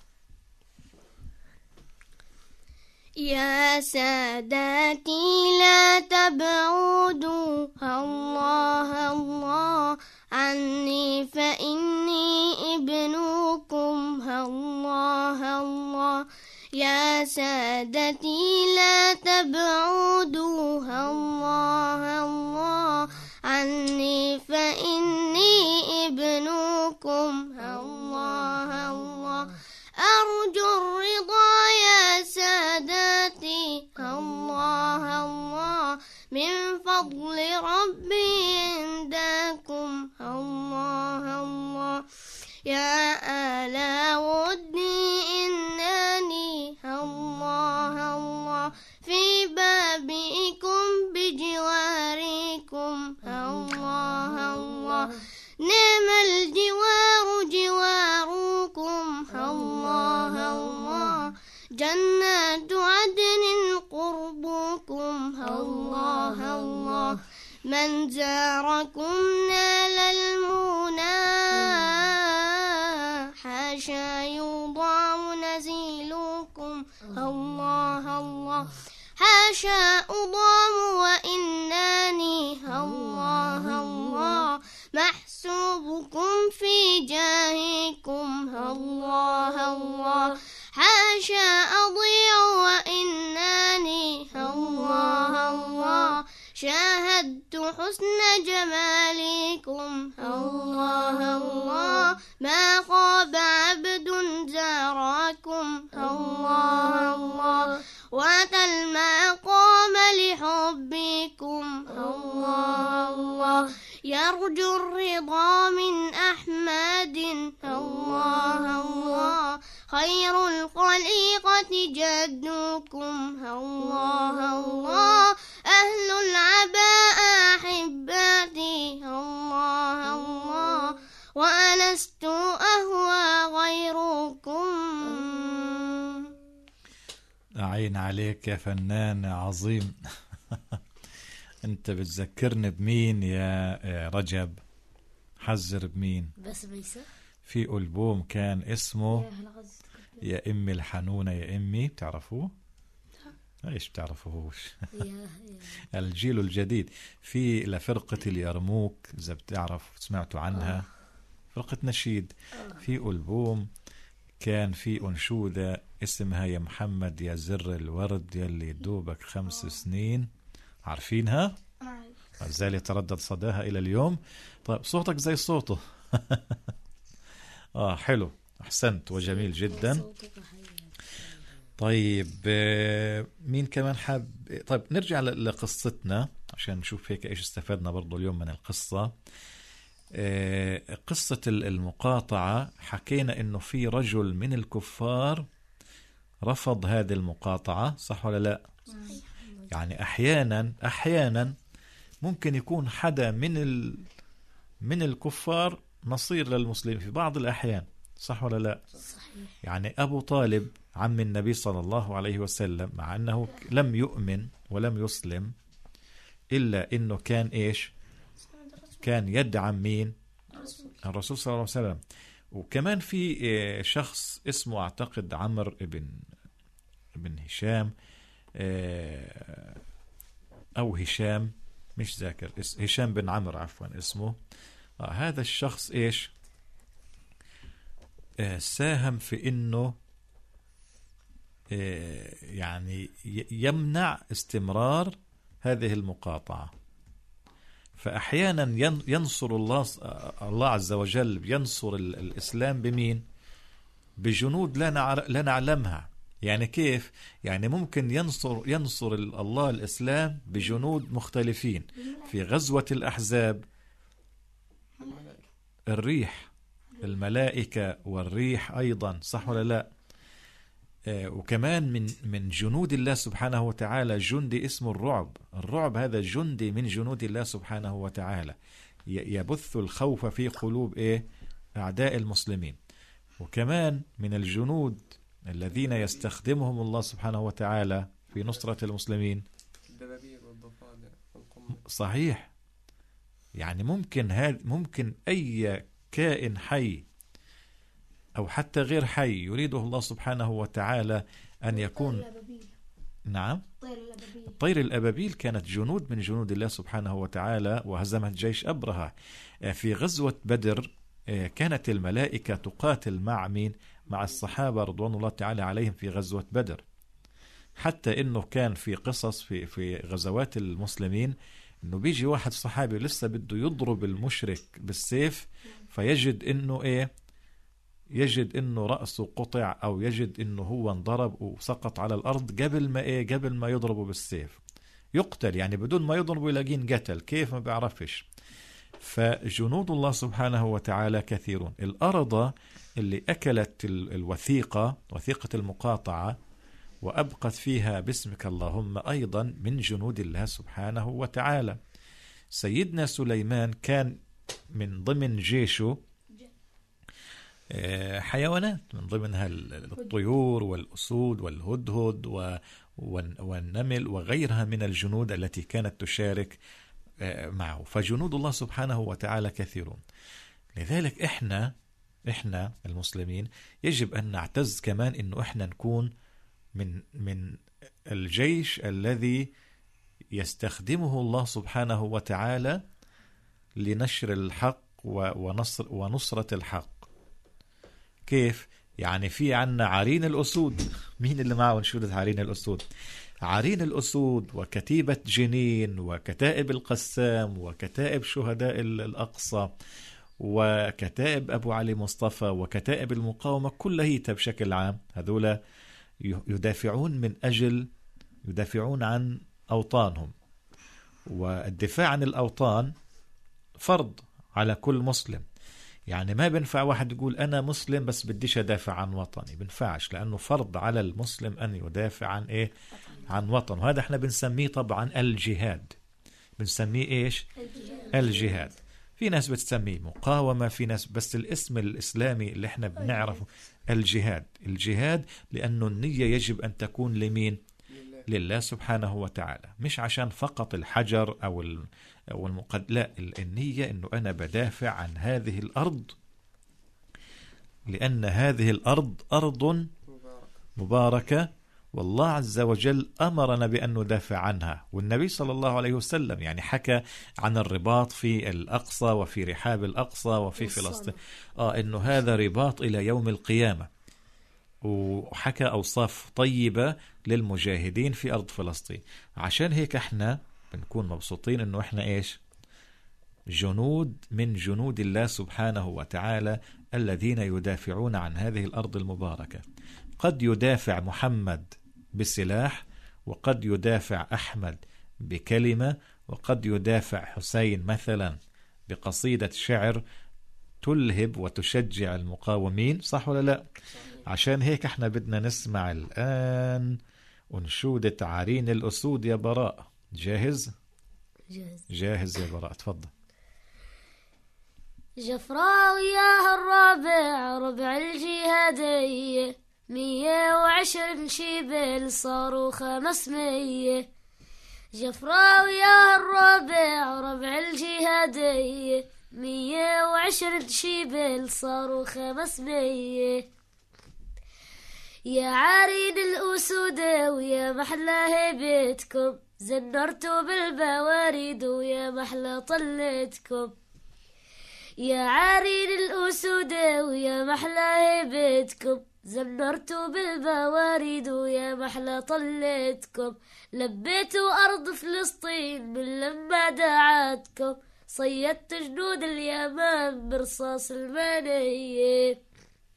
يا سادتي لا تبعدوا، الله الله عني فإني ابنكم، الله الله. يا سادتي لا تبعدوا، الله الله عني فإني ابنكم، الله الله. أرجو الرضا يا سادتي، الله الله من فضل ربي عندكم، الله الله. يا آل ودي إنني، الله الله في بابكم بجواركم، الله الله. نعم الجوار جواركم، الله الله. جنات عدن قربكم، الله الله. من زاركم نال المنى، حاشا يضام نزيلكم، الله الله. حاشا أضام وإنني، الله الله. محسوبكم في جاهكم، الله الله. حاشا أضيع وإنني، الله الله. شاهدت حسن جمالكم، الله الله. ما خاب عبد زاركم، الله الله. وأتى المقام لحبكم، الله الله. يرجو الرضا من أحمد، الله الله. خير الخليقة جدكم، الله الله. أهل العباء أحباتي، الله الله. وألست أهوى غيركم. أعين عليك يا فنان عظيم. أنت بتذكرني بمين يا رجب؟ حذر بمين؟ بس بيسا في ألبوم كان اسمه يا أمي الحنونة يا أمي، بتعرفوه؟ ايش بتعرفوهوش؟ الجيل الجديد. في لفرقة اليرموك إذا بتعرف سمعتوا عنها. فرقة نشيد. في ألبوم كان في أنشودة اسمها يا محمد يا زر الورد يلي دوبك خمس سنين، عارفينها؟ ما زال يتردد صداها إلى اليوم. طيب صوتك زي صوته. آه حلو، أحسنت وجميل جدا. طيب مين كمان حاب؟ طيب نرجع لقصتنا عشان نشوف هيك إيش استفدنا برضو اليوم من القصة. قصة المقاطعة، حكينا إنه في رجل من الكفار رفض هذه المقاطعة، صح ولا لا؟ يعني أحيانا أحيانا ممكن يكون حدا من ال من الكفار نصير للمسلمين في بعض الأحيان، صح ولا لا؟ صحيح. يعني أبو طالب عم النبي صلى الله عليه وسلم مع أنه لم يؤمن ولم يسلم، إلا إنه كان إيش؟ كان يدعم مين؟ الرسول صلى الله عليه وسلم. وكمان في شخص اسمه أعتقد عمرو بن بن هشام أو هشام، مش ذاكر، هشام بن عمرو عفوا اسمه. آه هذا الشخص إيش؟ آه ساهم في إنه آه يعني يمنع استمرار هذه المقاطعة. فأحيانا ينصر الله الله عز وجل، ينصر الإسلام بمين؟ بجنود لا نعلمها. يعني كيف؟ يعني ممكن ينصر ينصر الله الإسلام بجنود مختلفين. في غزوة الأحزاب الريح، الملائكة والريح أيضا، صح ولا لا؟ آه وكمان من من جنود الله سبحانه وتعالى جندي اسمه الرعب. الرعب هذا جندي من جنود الله سبحانه وتعالى، يبث الخوف في قلوب إيه؟ أعداء المسلمين. وكمان من الجنود الذين يستخدمهم الله سبحانه وتعالى في نصرة المسلمين صحيح. يعني ممكن هذا ممكن أي كائن حي أو حتى غير حي يريده الله سبحانه وتعالى أن يكون. نعم، طير الأبابيل كانت جنود من جنود الله سبحانه وتعالى وهزمت جيش أبرهة. في غزوة بدر كانت الملائكة تقاتل مع مين؟ مع الصحابة رضوان الله تعالى عليهم في غزوة بدر. حتى إنه كان في قصص في في غزوات المسلمين إنه بيجي واحد صحابي لسه بده يضرب المشرك بالسيف، فيجد إنه إيه؟ يجد إنه رأسه قطع أو يجد إنه هو انضرب وسقط على الأرض قبل ما إيه؟ قبل ما يضربه بالسيف، يقتل يعني بدون ما يضربه يلاقين قتل، كيف ما بيعرفش. فجنود الله سبحانه وتعالى كثيرون. الأرض اللي أكلت الوثيقة، وثيقة المقاطعة، وأبقت فيها باسمك اللهم، أيضا من جنود الله سبحانه وتعالى. سيدنا سليمان كان من ضمن جيشه حيوانات، من ضمنها الطيور والأسود والهدهد والنمل وغيرها من الجنود التي كانت تشارك معه. فجنود الله سبحانه وتعالى كثيرون. لذلك إحنا إحنا المسلمين يجب أن نعتز كمان إنه إحنا نكون من من الجيش الذي يستخدمه الله سبحانه وتعالى لنشر الحق ونصر ونصرة الحق. كيف؟ يعني في عنا عرين الأسود. مين اللي معه نشودة عرين الأسود؟ عرين الأسود وكتيبة جنين وكتائب القسام وكتائب شهداء الأقصى وكتائب أبو علي مصطفى وكتائب المقاومة كلها بشكل عام، هذولا يدافعون من أجل يدافعون عن أوطانهم. والدفاع عن الأوطان فرض على كل مسلم. يعني ما بنفع واحد يقول أنا مسلم بس بديش أدافع عن وطني، بنفعش، لأنه فرض على المسلم أن يدافع عن إيه؟ عن وطن. وهذا احنا بنسميه طبعا الجهاد. بنسميه إيش؟ الجهاد. الجهاد. في ناس بتسميه مقاومة، في ناس، بس الاسم الإسلامي اللي احنا بنعرفه الجهاد. الجهاد لأنه النية يجب أن تكون لمين؟ لله سبحانه وتعالى، مش عشان فقط الحجر أو أو المقد، لا، النية إنه أنا بدافع عن هذه الأرض، لأن هذه الأرض أرض مباركة والله عز وجل أمرنا بأن ندافع عنها، والنبي صلى الله عليه وسلم يعني حكى عن الرباط في الأقصى وفي رحاب الأقصى وفي فلسطين، آه إنه هذا رباط إلى يوم القيامة، وحكى أوصاف طيبة للمجاهدين في أرض فلسطين. عشان هيك احنا بنكون مبسوطين إنه احنا إيش؟ جنود من جنود الله سبحانه وتعالى الذين يدافعون عن هذه الأرض المباركة. قد يدافع محمد بسلاح، وقد يدافع أحمد بكلمة، وقد يدافع حسين مثلا بقصيدة شعر تلهب وتشجع المقاومين، صح ولا لا؟ عشان هيك احنا بدنا نسمع الآن أنشودة عرين الأسود يا براء. جاهز؟ جاهز جاهز يا براء، تفضل. جفراوية الرابع ربع الجهادية، مية وعشرين شبل صاروا خمسمية. جفراوية الرابع ربع الجهادية، مية وعشرين شبل صاروا خمسمية. يا عارين الأسود ويا محلى هيبتكم، زنرتوا بالبوارد ويا محلى طلتكم. يا عارين الأسود ويا محلى هيبتكم، زنرتوا بالبوارد ويا محلى طلتكم. لبيتوا أرض فلسطين من لما دعاتكم، صيدت جنود اليمن برصاص المنية.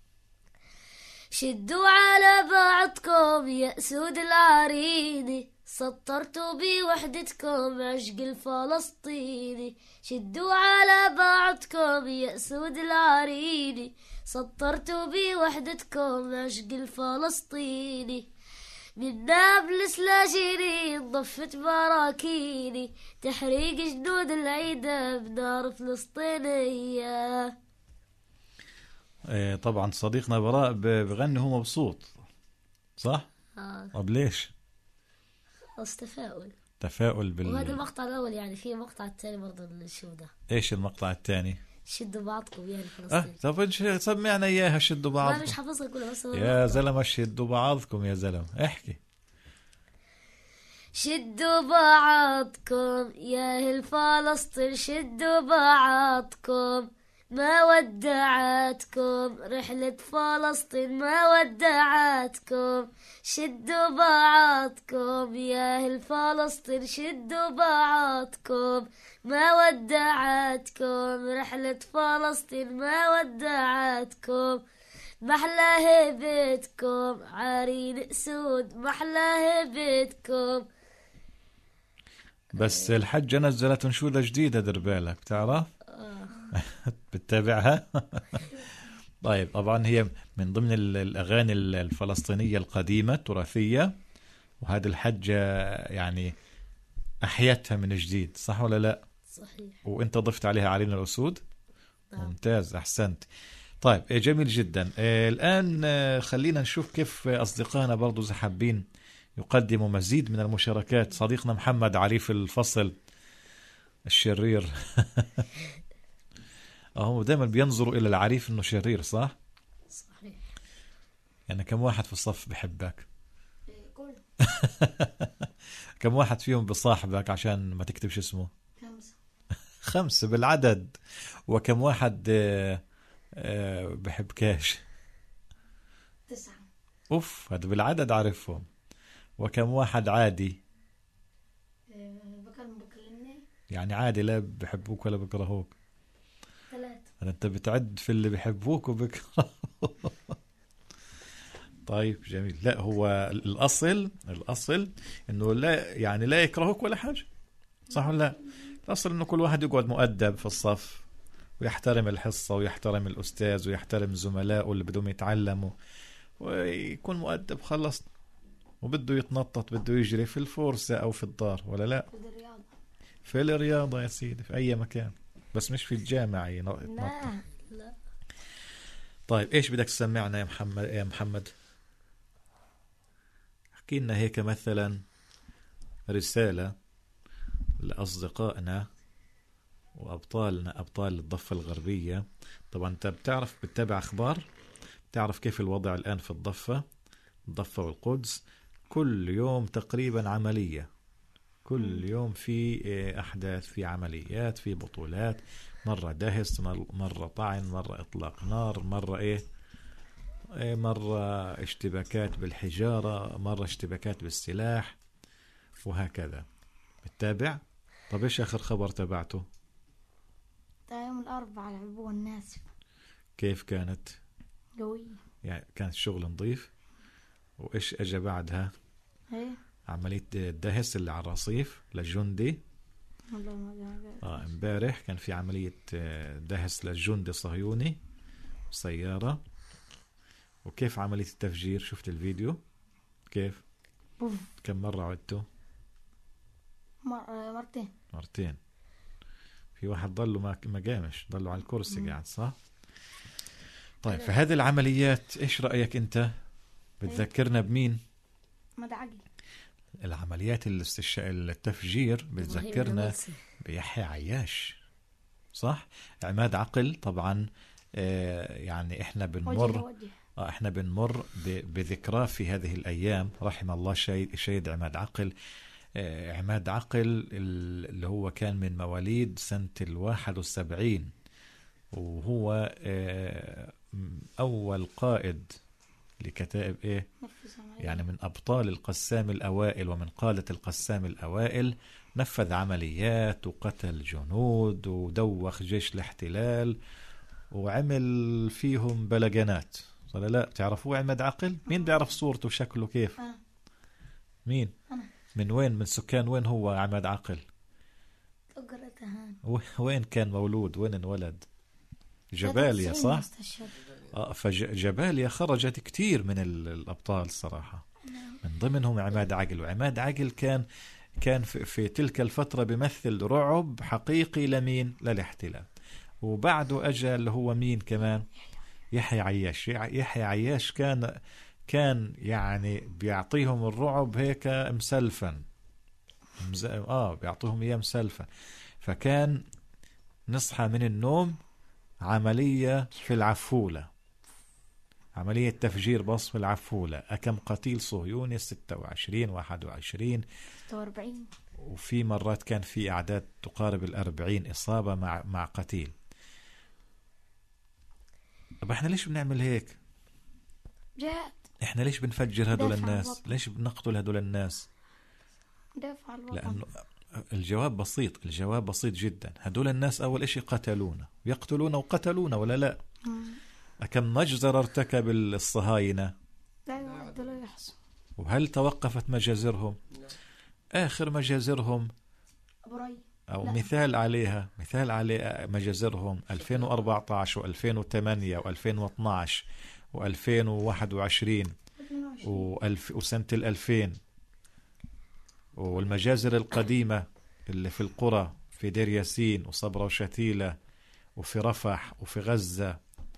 شدوا على بعضكم يا أسود العريني، سطرتوا بوحدتكم عشق الفلسطيني. شدوا على بعضكم يا أسود العريني، سطرتوا بوحدتكم عشق الفلسطيني. من نابلس لجنين ضفت براكيني، تحريق جنود العيدة بنار فلسطينية. ايه طبعا صديقنا براء بغني هو مبسوط، صح؟ آه. طب ليش؟ خلاص تفاؤل تفاؤل بال وهذا المقطع الأول، يعني في مقطع الثاني برضه للشودة. ايش المقطع الثاني؟ شدوا بعضكم يا الفلسطين. اه طب سمعنا اياها. شدوا بعضكم. ما مش حافظها كلها بس يا زلمة شدوا بعضكم يا زلمة، احكي. شدوا بعضكم يا أهل فلسطين، شدوا بعضكم، ما ودعتكم رحلة فلسطين، ما ودعتكم. شدوا بعضكم يا أهل فلسطين، شدوا بعضكم، ما ودعتكم رحلة فلسطين، ما ودعتكم. محلى هيبتكم عرين أسود، محلى هيبتكم. بس الحجة نزلت انشودة جديدة، دير بالك، بتعرف؟ بتتابعها؟ طيب طبعا هي من ضمن الأغاني الفلسطينية القديمة التراثية، وهذه الحجة يعني أحيتها من جديد، صح ولا لا؟ صحيح. وانت ضفت عليها عرين الأسود. نعم. ممتاز، أحسنت. طيب جميل جدا. الآن خلينا نشوف كيف أصدقائنا برضو إذا حابين يقدموا مزيد من المشاركات. صديقنا محمد عريف الفصل الشرير هم دائما بينظروا إلى العريف إنه شرير، صح؟ صحيح. يعني كم واحد في الصف بحبك؟ كل كم واحد فيهم بصاحبك عشان ما تكتبش اسمه؟ خمسة. خمسة بالعدد. وكم واحد بحبكاش؟ تسعة. أوف، هذا بالعدد عارفهم. وكم واحد عادي؟ بكلم بكلمني يعني عادي، لا بحبوك ولا بكرهوك؟ ثلاثة. أنت بتعد في اللي بحبوك وبكرهوك. طيب جميل. لا هو الأصل الأصل إنه لا يعني لا يكرهوك ولا حاجة، صح ولا لا؟ الأصل إنه كل واحد يقعد مؤدب في الصف، ويحترم الحصة، ويحترم الأستاذ، ويحترم زملائه اللي بدهم يتعلموا، ويكون مؤدب. خلص، وبده يتنطط، بده يجري في الفرصة أو في الدار، ولا لا؟ في الرياضة. في الرياضة يا سيدي، في أي مكان، بس مش في الجامعة يتنطط. لا لا. طيب إيش بدك تسمعنا يا محمد؟ يا محمد احكي لنا هيك مثلا رسالة لأصدقائنا وأبطالنا، أبطال الضفة الغربية. طبعا أنت بتعرف، بتتابع أخبار، بتعرف كيف الوضع الآن في الضفة الضفة والقدس. كل يوم تقريبا عملية، كل يوم في أحداث، في عمليات، في بطولات، مرة دهس، مرة طعن، مرة إطلاق نار، مرة إيه مرة اشتباكات بالحجارة، مرة اشتباكات بالسلاح، وهكذا. بتتابع؟ طب إيش آخر خبر تبعته؟ يوم الأربعاء لعبوها الناس. كيف كانت؟ قوية يعني كانت شغل نظيف. وإيش أجا بعدها؟ ايه عملية الدهس اللي على الرصيف للجندي. والله ما اه امبارح كان في عملية دهس للجندي صهيوني سيارة. وكيف عملية التفجير؟ شفت الفيديو كيف؟ بوف. كم مرة عدته؟ مر... مرتين مرتين. في واحد ضله ما ما قامش، ضله على الكرسي قاعد، صح؟ طيب فهذه العمليات ايش رأيك انت؟ بتذكرنا بمين؟ مدى عقل. العمليات الاستش... التفجير بتذكرنا بيحيى عياش، صح؟ عماد عقل طبعا. آه يعني احنا بنمر آه احنا بنمر ب... بذكراه في هذه الايام، رحم الله شهيد شهيد عماد عقل. آه عماد عقل اللي هو كان من مواليد سنة الواحد والسبعين، وهو آه اول قائد لكتائب ايه يعني من ابطال القسام الاوائل ومن قادة القسام الاوائل. نفذ عمليات وقتل جنود ودوخ جيش الاحتلال وعمل فيهم بلجانات، ولا لا؟ تعرفوه عماد عقل؟ مين بيعرف صورته وشكله كيف؟ أنا. مين؟ أنا. من وين؟ من سكان وين هو عماد عقل؟ وين كان مولود؟ وين انولد؟ جباليا، صح؟ آه فجباليا خرجت كتير من الأبطال صراحة، من ضمنهم عماد عقل. وعماد عقل كان كان في, في تلك الفترة بيمثل رعب حقيقي لمين؟ للاحتلال. وبعده أجا اللي هو مين كمان؟ يحيى عياش. يحيى عياش كان كان يعني بيعطيهم الرعب هيك مسلفا، آه بيعطيهم إياه مسلفا. فكان نصحى من النوم عملية في العفولة، عملية تفجير بصف العفولة. أكم قتيل صهيوني؟ ستة وعشرين، واحد وعشرين، ستة وأربعين، وفي مرات كان في أعداد تقارب الأربعين إصابة مع مع قتيل. طب احنا ليش بنعمل هيك؟ جهاد. احنا ليش بنفجر هدول الناس؟ ليش بنقتل هدول الناس؟ دافع الوطن. لأنه الجواب بسيط، الجواب بسيط جدا. هدول الناس أول إشي قتلونا، يقتلونا وقتلونا، ولا لا؟ كم مجزرة ارتكب الصهاينة؟ لا يعد ولا يحصى. وهل توقفت مجازرهم؟ آخر مجازرهم أو لا. مثال عليها، مثال على مجازرهم ألفين وأربعة عشر وألفين وثمانية وألفين واثناشر وألفين وواحد وعشرين وألف وسنة الألفين، والمجازر القديمة اللي في القرى في دير ياسين وصبرا وشتيلة وفي رفح وفي غزة.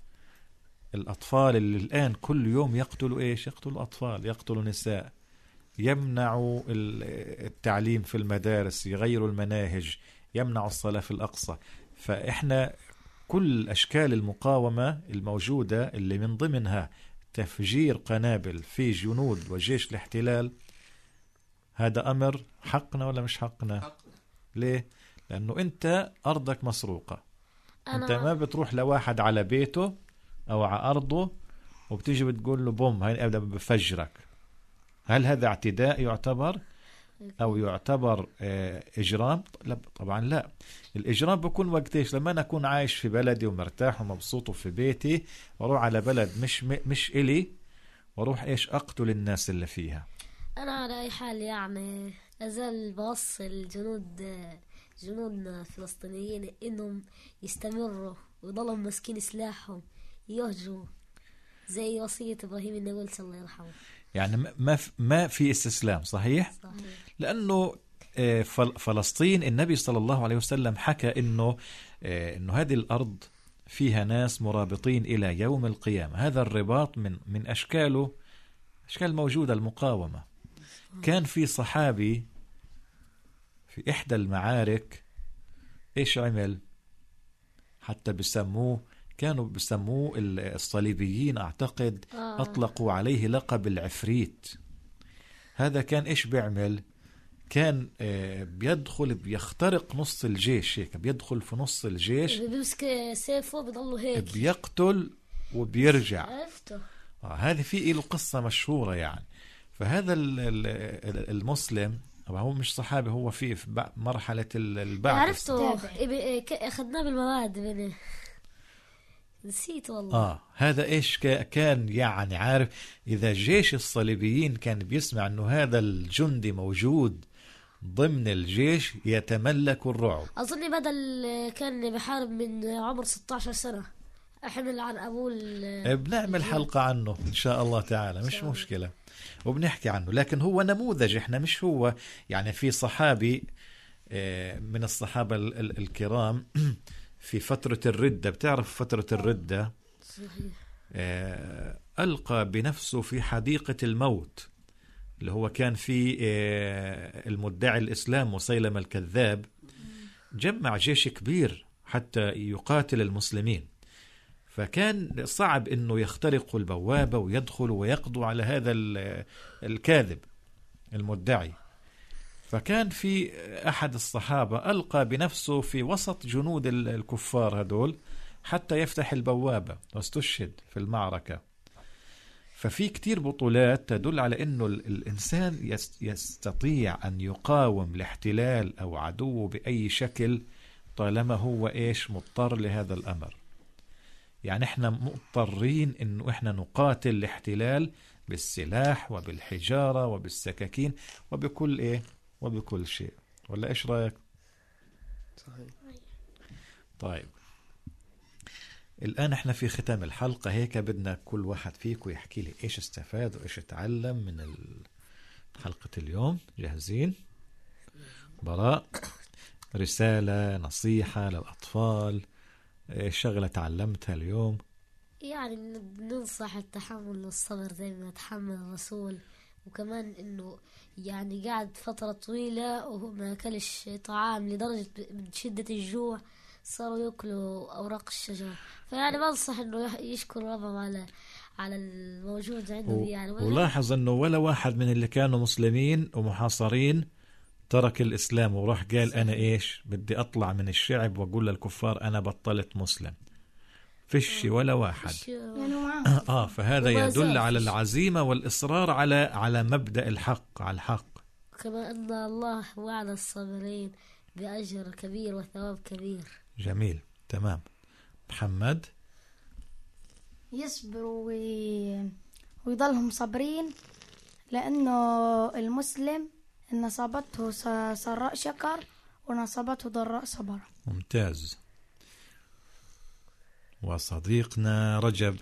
الأطفال اللي الآن كل يوم يقتلوا إيش؟ يقتلوا أطفال، يقتلوا نساء، يمنعوا التعليم في المدارس، يغيروا المناهج، يمنعوا الصلاة في الأقصى. فإحنا كل أشكال المقاومة الموجودة اللي من ضمنها تفجير قنابل في جنود وجيش الاحتلال، هذا أمر حقنا ولا مش حقنا؟ حقنا. ليه؟ لأنه أنت أرضك مسروقة، أنت ما بتروح لواحد على بيته أو على أرضه وبتيجي بتقول له بوم هاي أبدأ بفجرك. هل هذا اعتداء يعتبر أو يعتبر إجرام؟ لا طبعا لا. الإجرام بكون وقتيش؟ لما أنا أكون عايش في بلدي ومرتاح ومبسوط في بيتي، وأروح على بلد مش مش إلي وأروح إيش أقتل الناس اللي فيها. أنا على أي حال يعني أزال بوصل جنود جنودنا الفلسطينيين إنهم يستمروا ويضلوا ماسكين سلاحهم، يهجوا زي وصية إبراهيم النبي الله يرحمه. يعني ما ما في استسلام، صحيح؟ صحيح. لأنه فلسطين النبي صلى الله عليه وسلم حكى إنه إنه هذه الأرض فيها ناس مرابطين إلى يوم القيامة. هذا الرباط من من أشكاله أشكال موجودة المقاومة. كان في صحابي في إحدى المعارك إيش عمل؟ حتى بسموه كانوا بسموه الصليبيين أعتقد آه. أطلقوا عليه لقب العفريت. هذا كان إيش بيعمل؟ كان بيدخل بيخترق نص الجيش، هيك بيدخل في نص الجيش، بيمسك سيفه بيضله هيك بيقتل وبيرجع. عرفته. آه هذه في له قصة مشهورة يعني. فهذا المسلم هو مش صحابي، هو في مرحلة البعث. عرفته، أخذناه بالمواد منه، نسيت والله. آه هذا إيش كان يعني عارف، إذا جيش الصليبيين كان بيسمع أنه هذا الجندي موجود ضمن الجيش يتملك الرعب. أظني بدل كان بحارب من عمر ستة عشر سنة، أحمل عن أبوه. بنعمل حلقة عنه إن شاء الله تعالى، مش شاء مشكلة، وبنحكي عنه. لكن هو نموذج، إحنا مش هو يعني. في صحابي من الصحابة الكرام في فترة الردة، بتعرف فترة الردة؟ صحيح. ألقى بنفسه في حديقة الموت، اللي هو كان في المدعي الإسلام مسيلمة الكذاب، جمع جيش كبير حتى يقاتل المسلمين. فكان صعب إنه يخترقوا البوابة ويدخلوا ويقضوا على هذا الكاذب المدعي. فكان في أحد الصحابة ألقى بنفسه في وسط جنود الكفار هدول حتى يفتح البوابة، واستشهد في المعركة. ففي كتير بطولات تدل على أنه الإنسان يستطيع أن يقاوم الاحتلال أو عدوه بأي شكل طالما هو إيش مضطر لهذا الأمر. يعني إحنا مضطرين أنه إحنا نقاتل الاحتلال بالسلاح وبالحجارة وبالسكاكين وبكل إيه وبكل شيء. ولا إيش رأيك؟ صحيح. طيب الآن إحنا في ختام الحلقة، هيك بدنا كل واحد فيكم يحكي لي إيش استفاد وإيش اتعلم من حلقة اليوم. جاهزين؟ براء، رسالة، نصيحة للأطفال، إيش شغلة تعلمتها اليوم؟ يعني ننصح التحمل والصبر زي ما تحمل الرسول، وكمان إنه يعني قاعد فترة طويلة وهو ما أكلش طعام لدرجة من شدة الجوع صاروا يأكلوا أوراق الشجر. فيعني بنصح إنه يشكر ربهم على على الموجود عنده و... يعني. ولاحظ إنه ولا واحد من اللي كانوا مسلمين ومحاصرين ترك الإسلام وراح قال صحيح. أنا إيش بدي أطلع من الشعب وأقول للكفار أنا بطلت مسلم. فيش ولا واحد. آه فهذا يدل على العزيمة والإصرار على على مبدأ الحق، على الحق. كما أن الله وعد الصابرين بأجر كبير وثواب كبير. جميل، تمام. محمد؟ يصبروا وي... ويضلهم صابرين، لأنه المسلم إن أصابته سراء شكر وإن أصابته ضراء صبر. ممتاز. وصديقنا رجب؟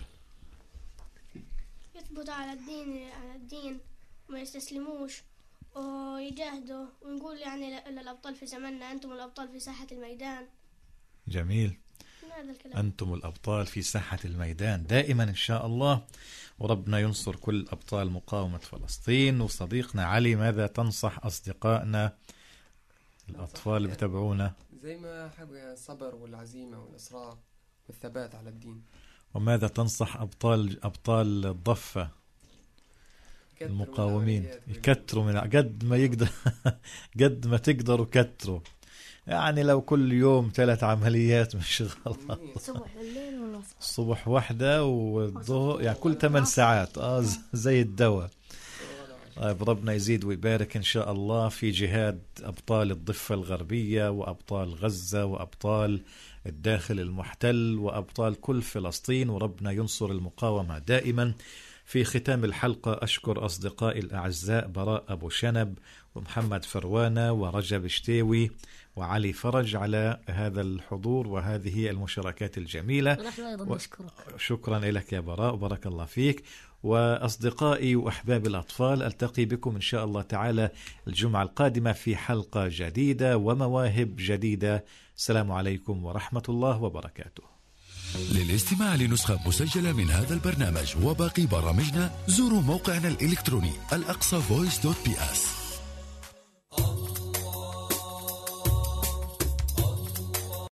يثبتوا على الدين على الدين وما يستسلموش ويجاهدوا، ونقول يعني للأبطال في زماننا أنتم الأبطال في ساحة الميدان. جميل، أنتم الأبطال في ساحة الميدان دائما إن شاء الله، وربنا ينصر كل أبطال مقاومة فلسطين. وصديقنا علي، ماذا تنصح أصدقائنا الأطفال اللي بتابعونا؟ زي ما حب الصبر والعزيمة والإصرار والثبات على الدين. وماذا تنصح أبطال أبطال الضفة المقاومين؟ يكتروا من قد ما يقدر قد ما تقدروا كتروا، يعني لو كل يوم ثلاث عمليات مش غلط. الصبح والليل والعصر، الصبح واحدة والظهر، يعني كل ثمان ساعات اه زي الدواء. طيب ربنا يزيد ويبارك إن شاء الله في جهاد أبطال الضفة الغربية وأبطال غزة وأبطال الداخل المحتل وأبطال كل فلسطين، وربنا ينصر المقاومة دائما. في ختام الحلقة أشكر أصدقائي الأعزاء براء أبو شنب ومحمد فروانة ورجب شتيوي وعلي فرج على هذا الحضور وهذه المشاركات الجميلة. و... شكرا لك يا براء وبارك الله فيك. وأصدقائي وأحباب الأطفال، ألتقي بكم إن شاء الله تعالى الجمعة القادمة في حلقة جديدة ومواهب جديدة. السلام عليكم ورحمة الله وبركاته. للاستماع لنسخة مسجلة من هذا البرنامج وباقي برامجنا زوروا موقعنا الإلكتروني الأقصى فويس دوت بي اس.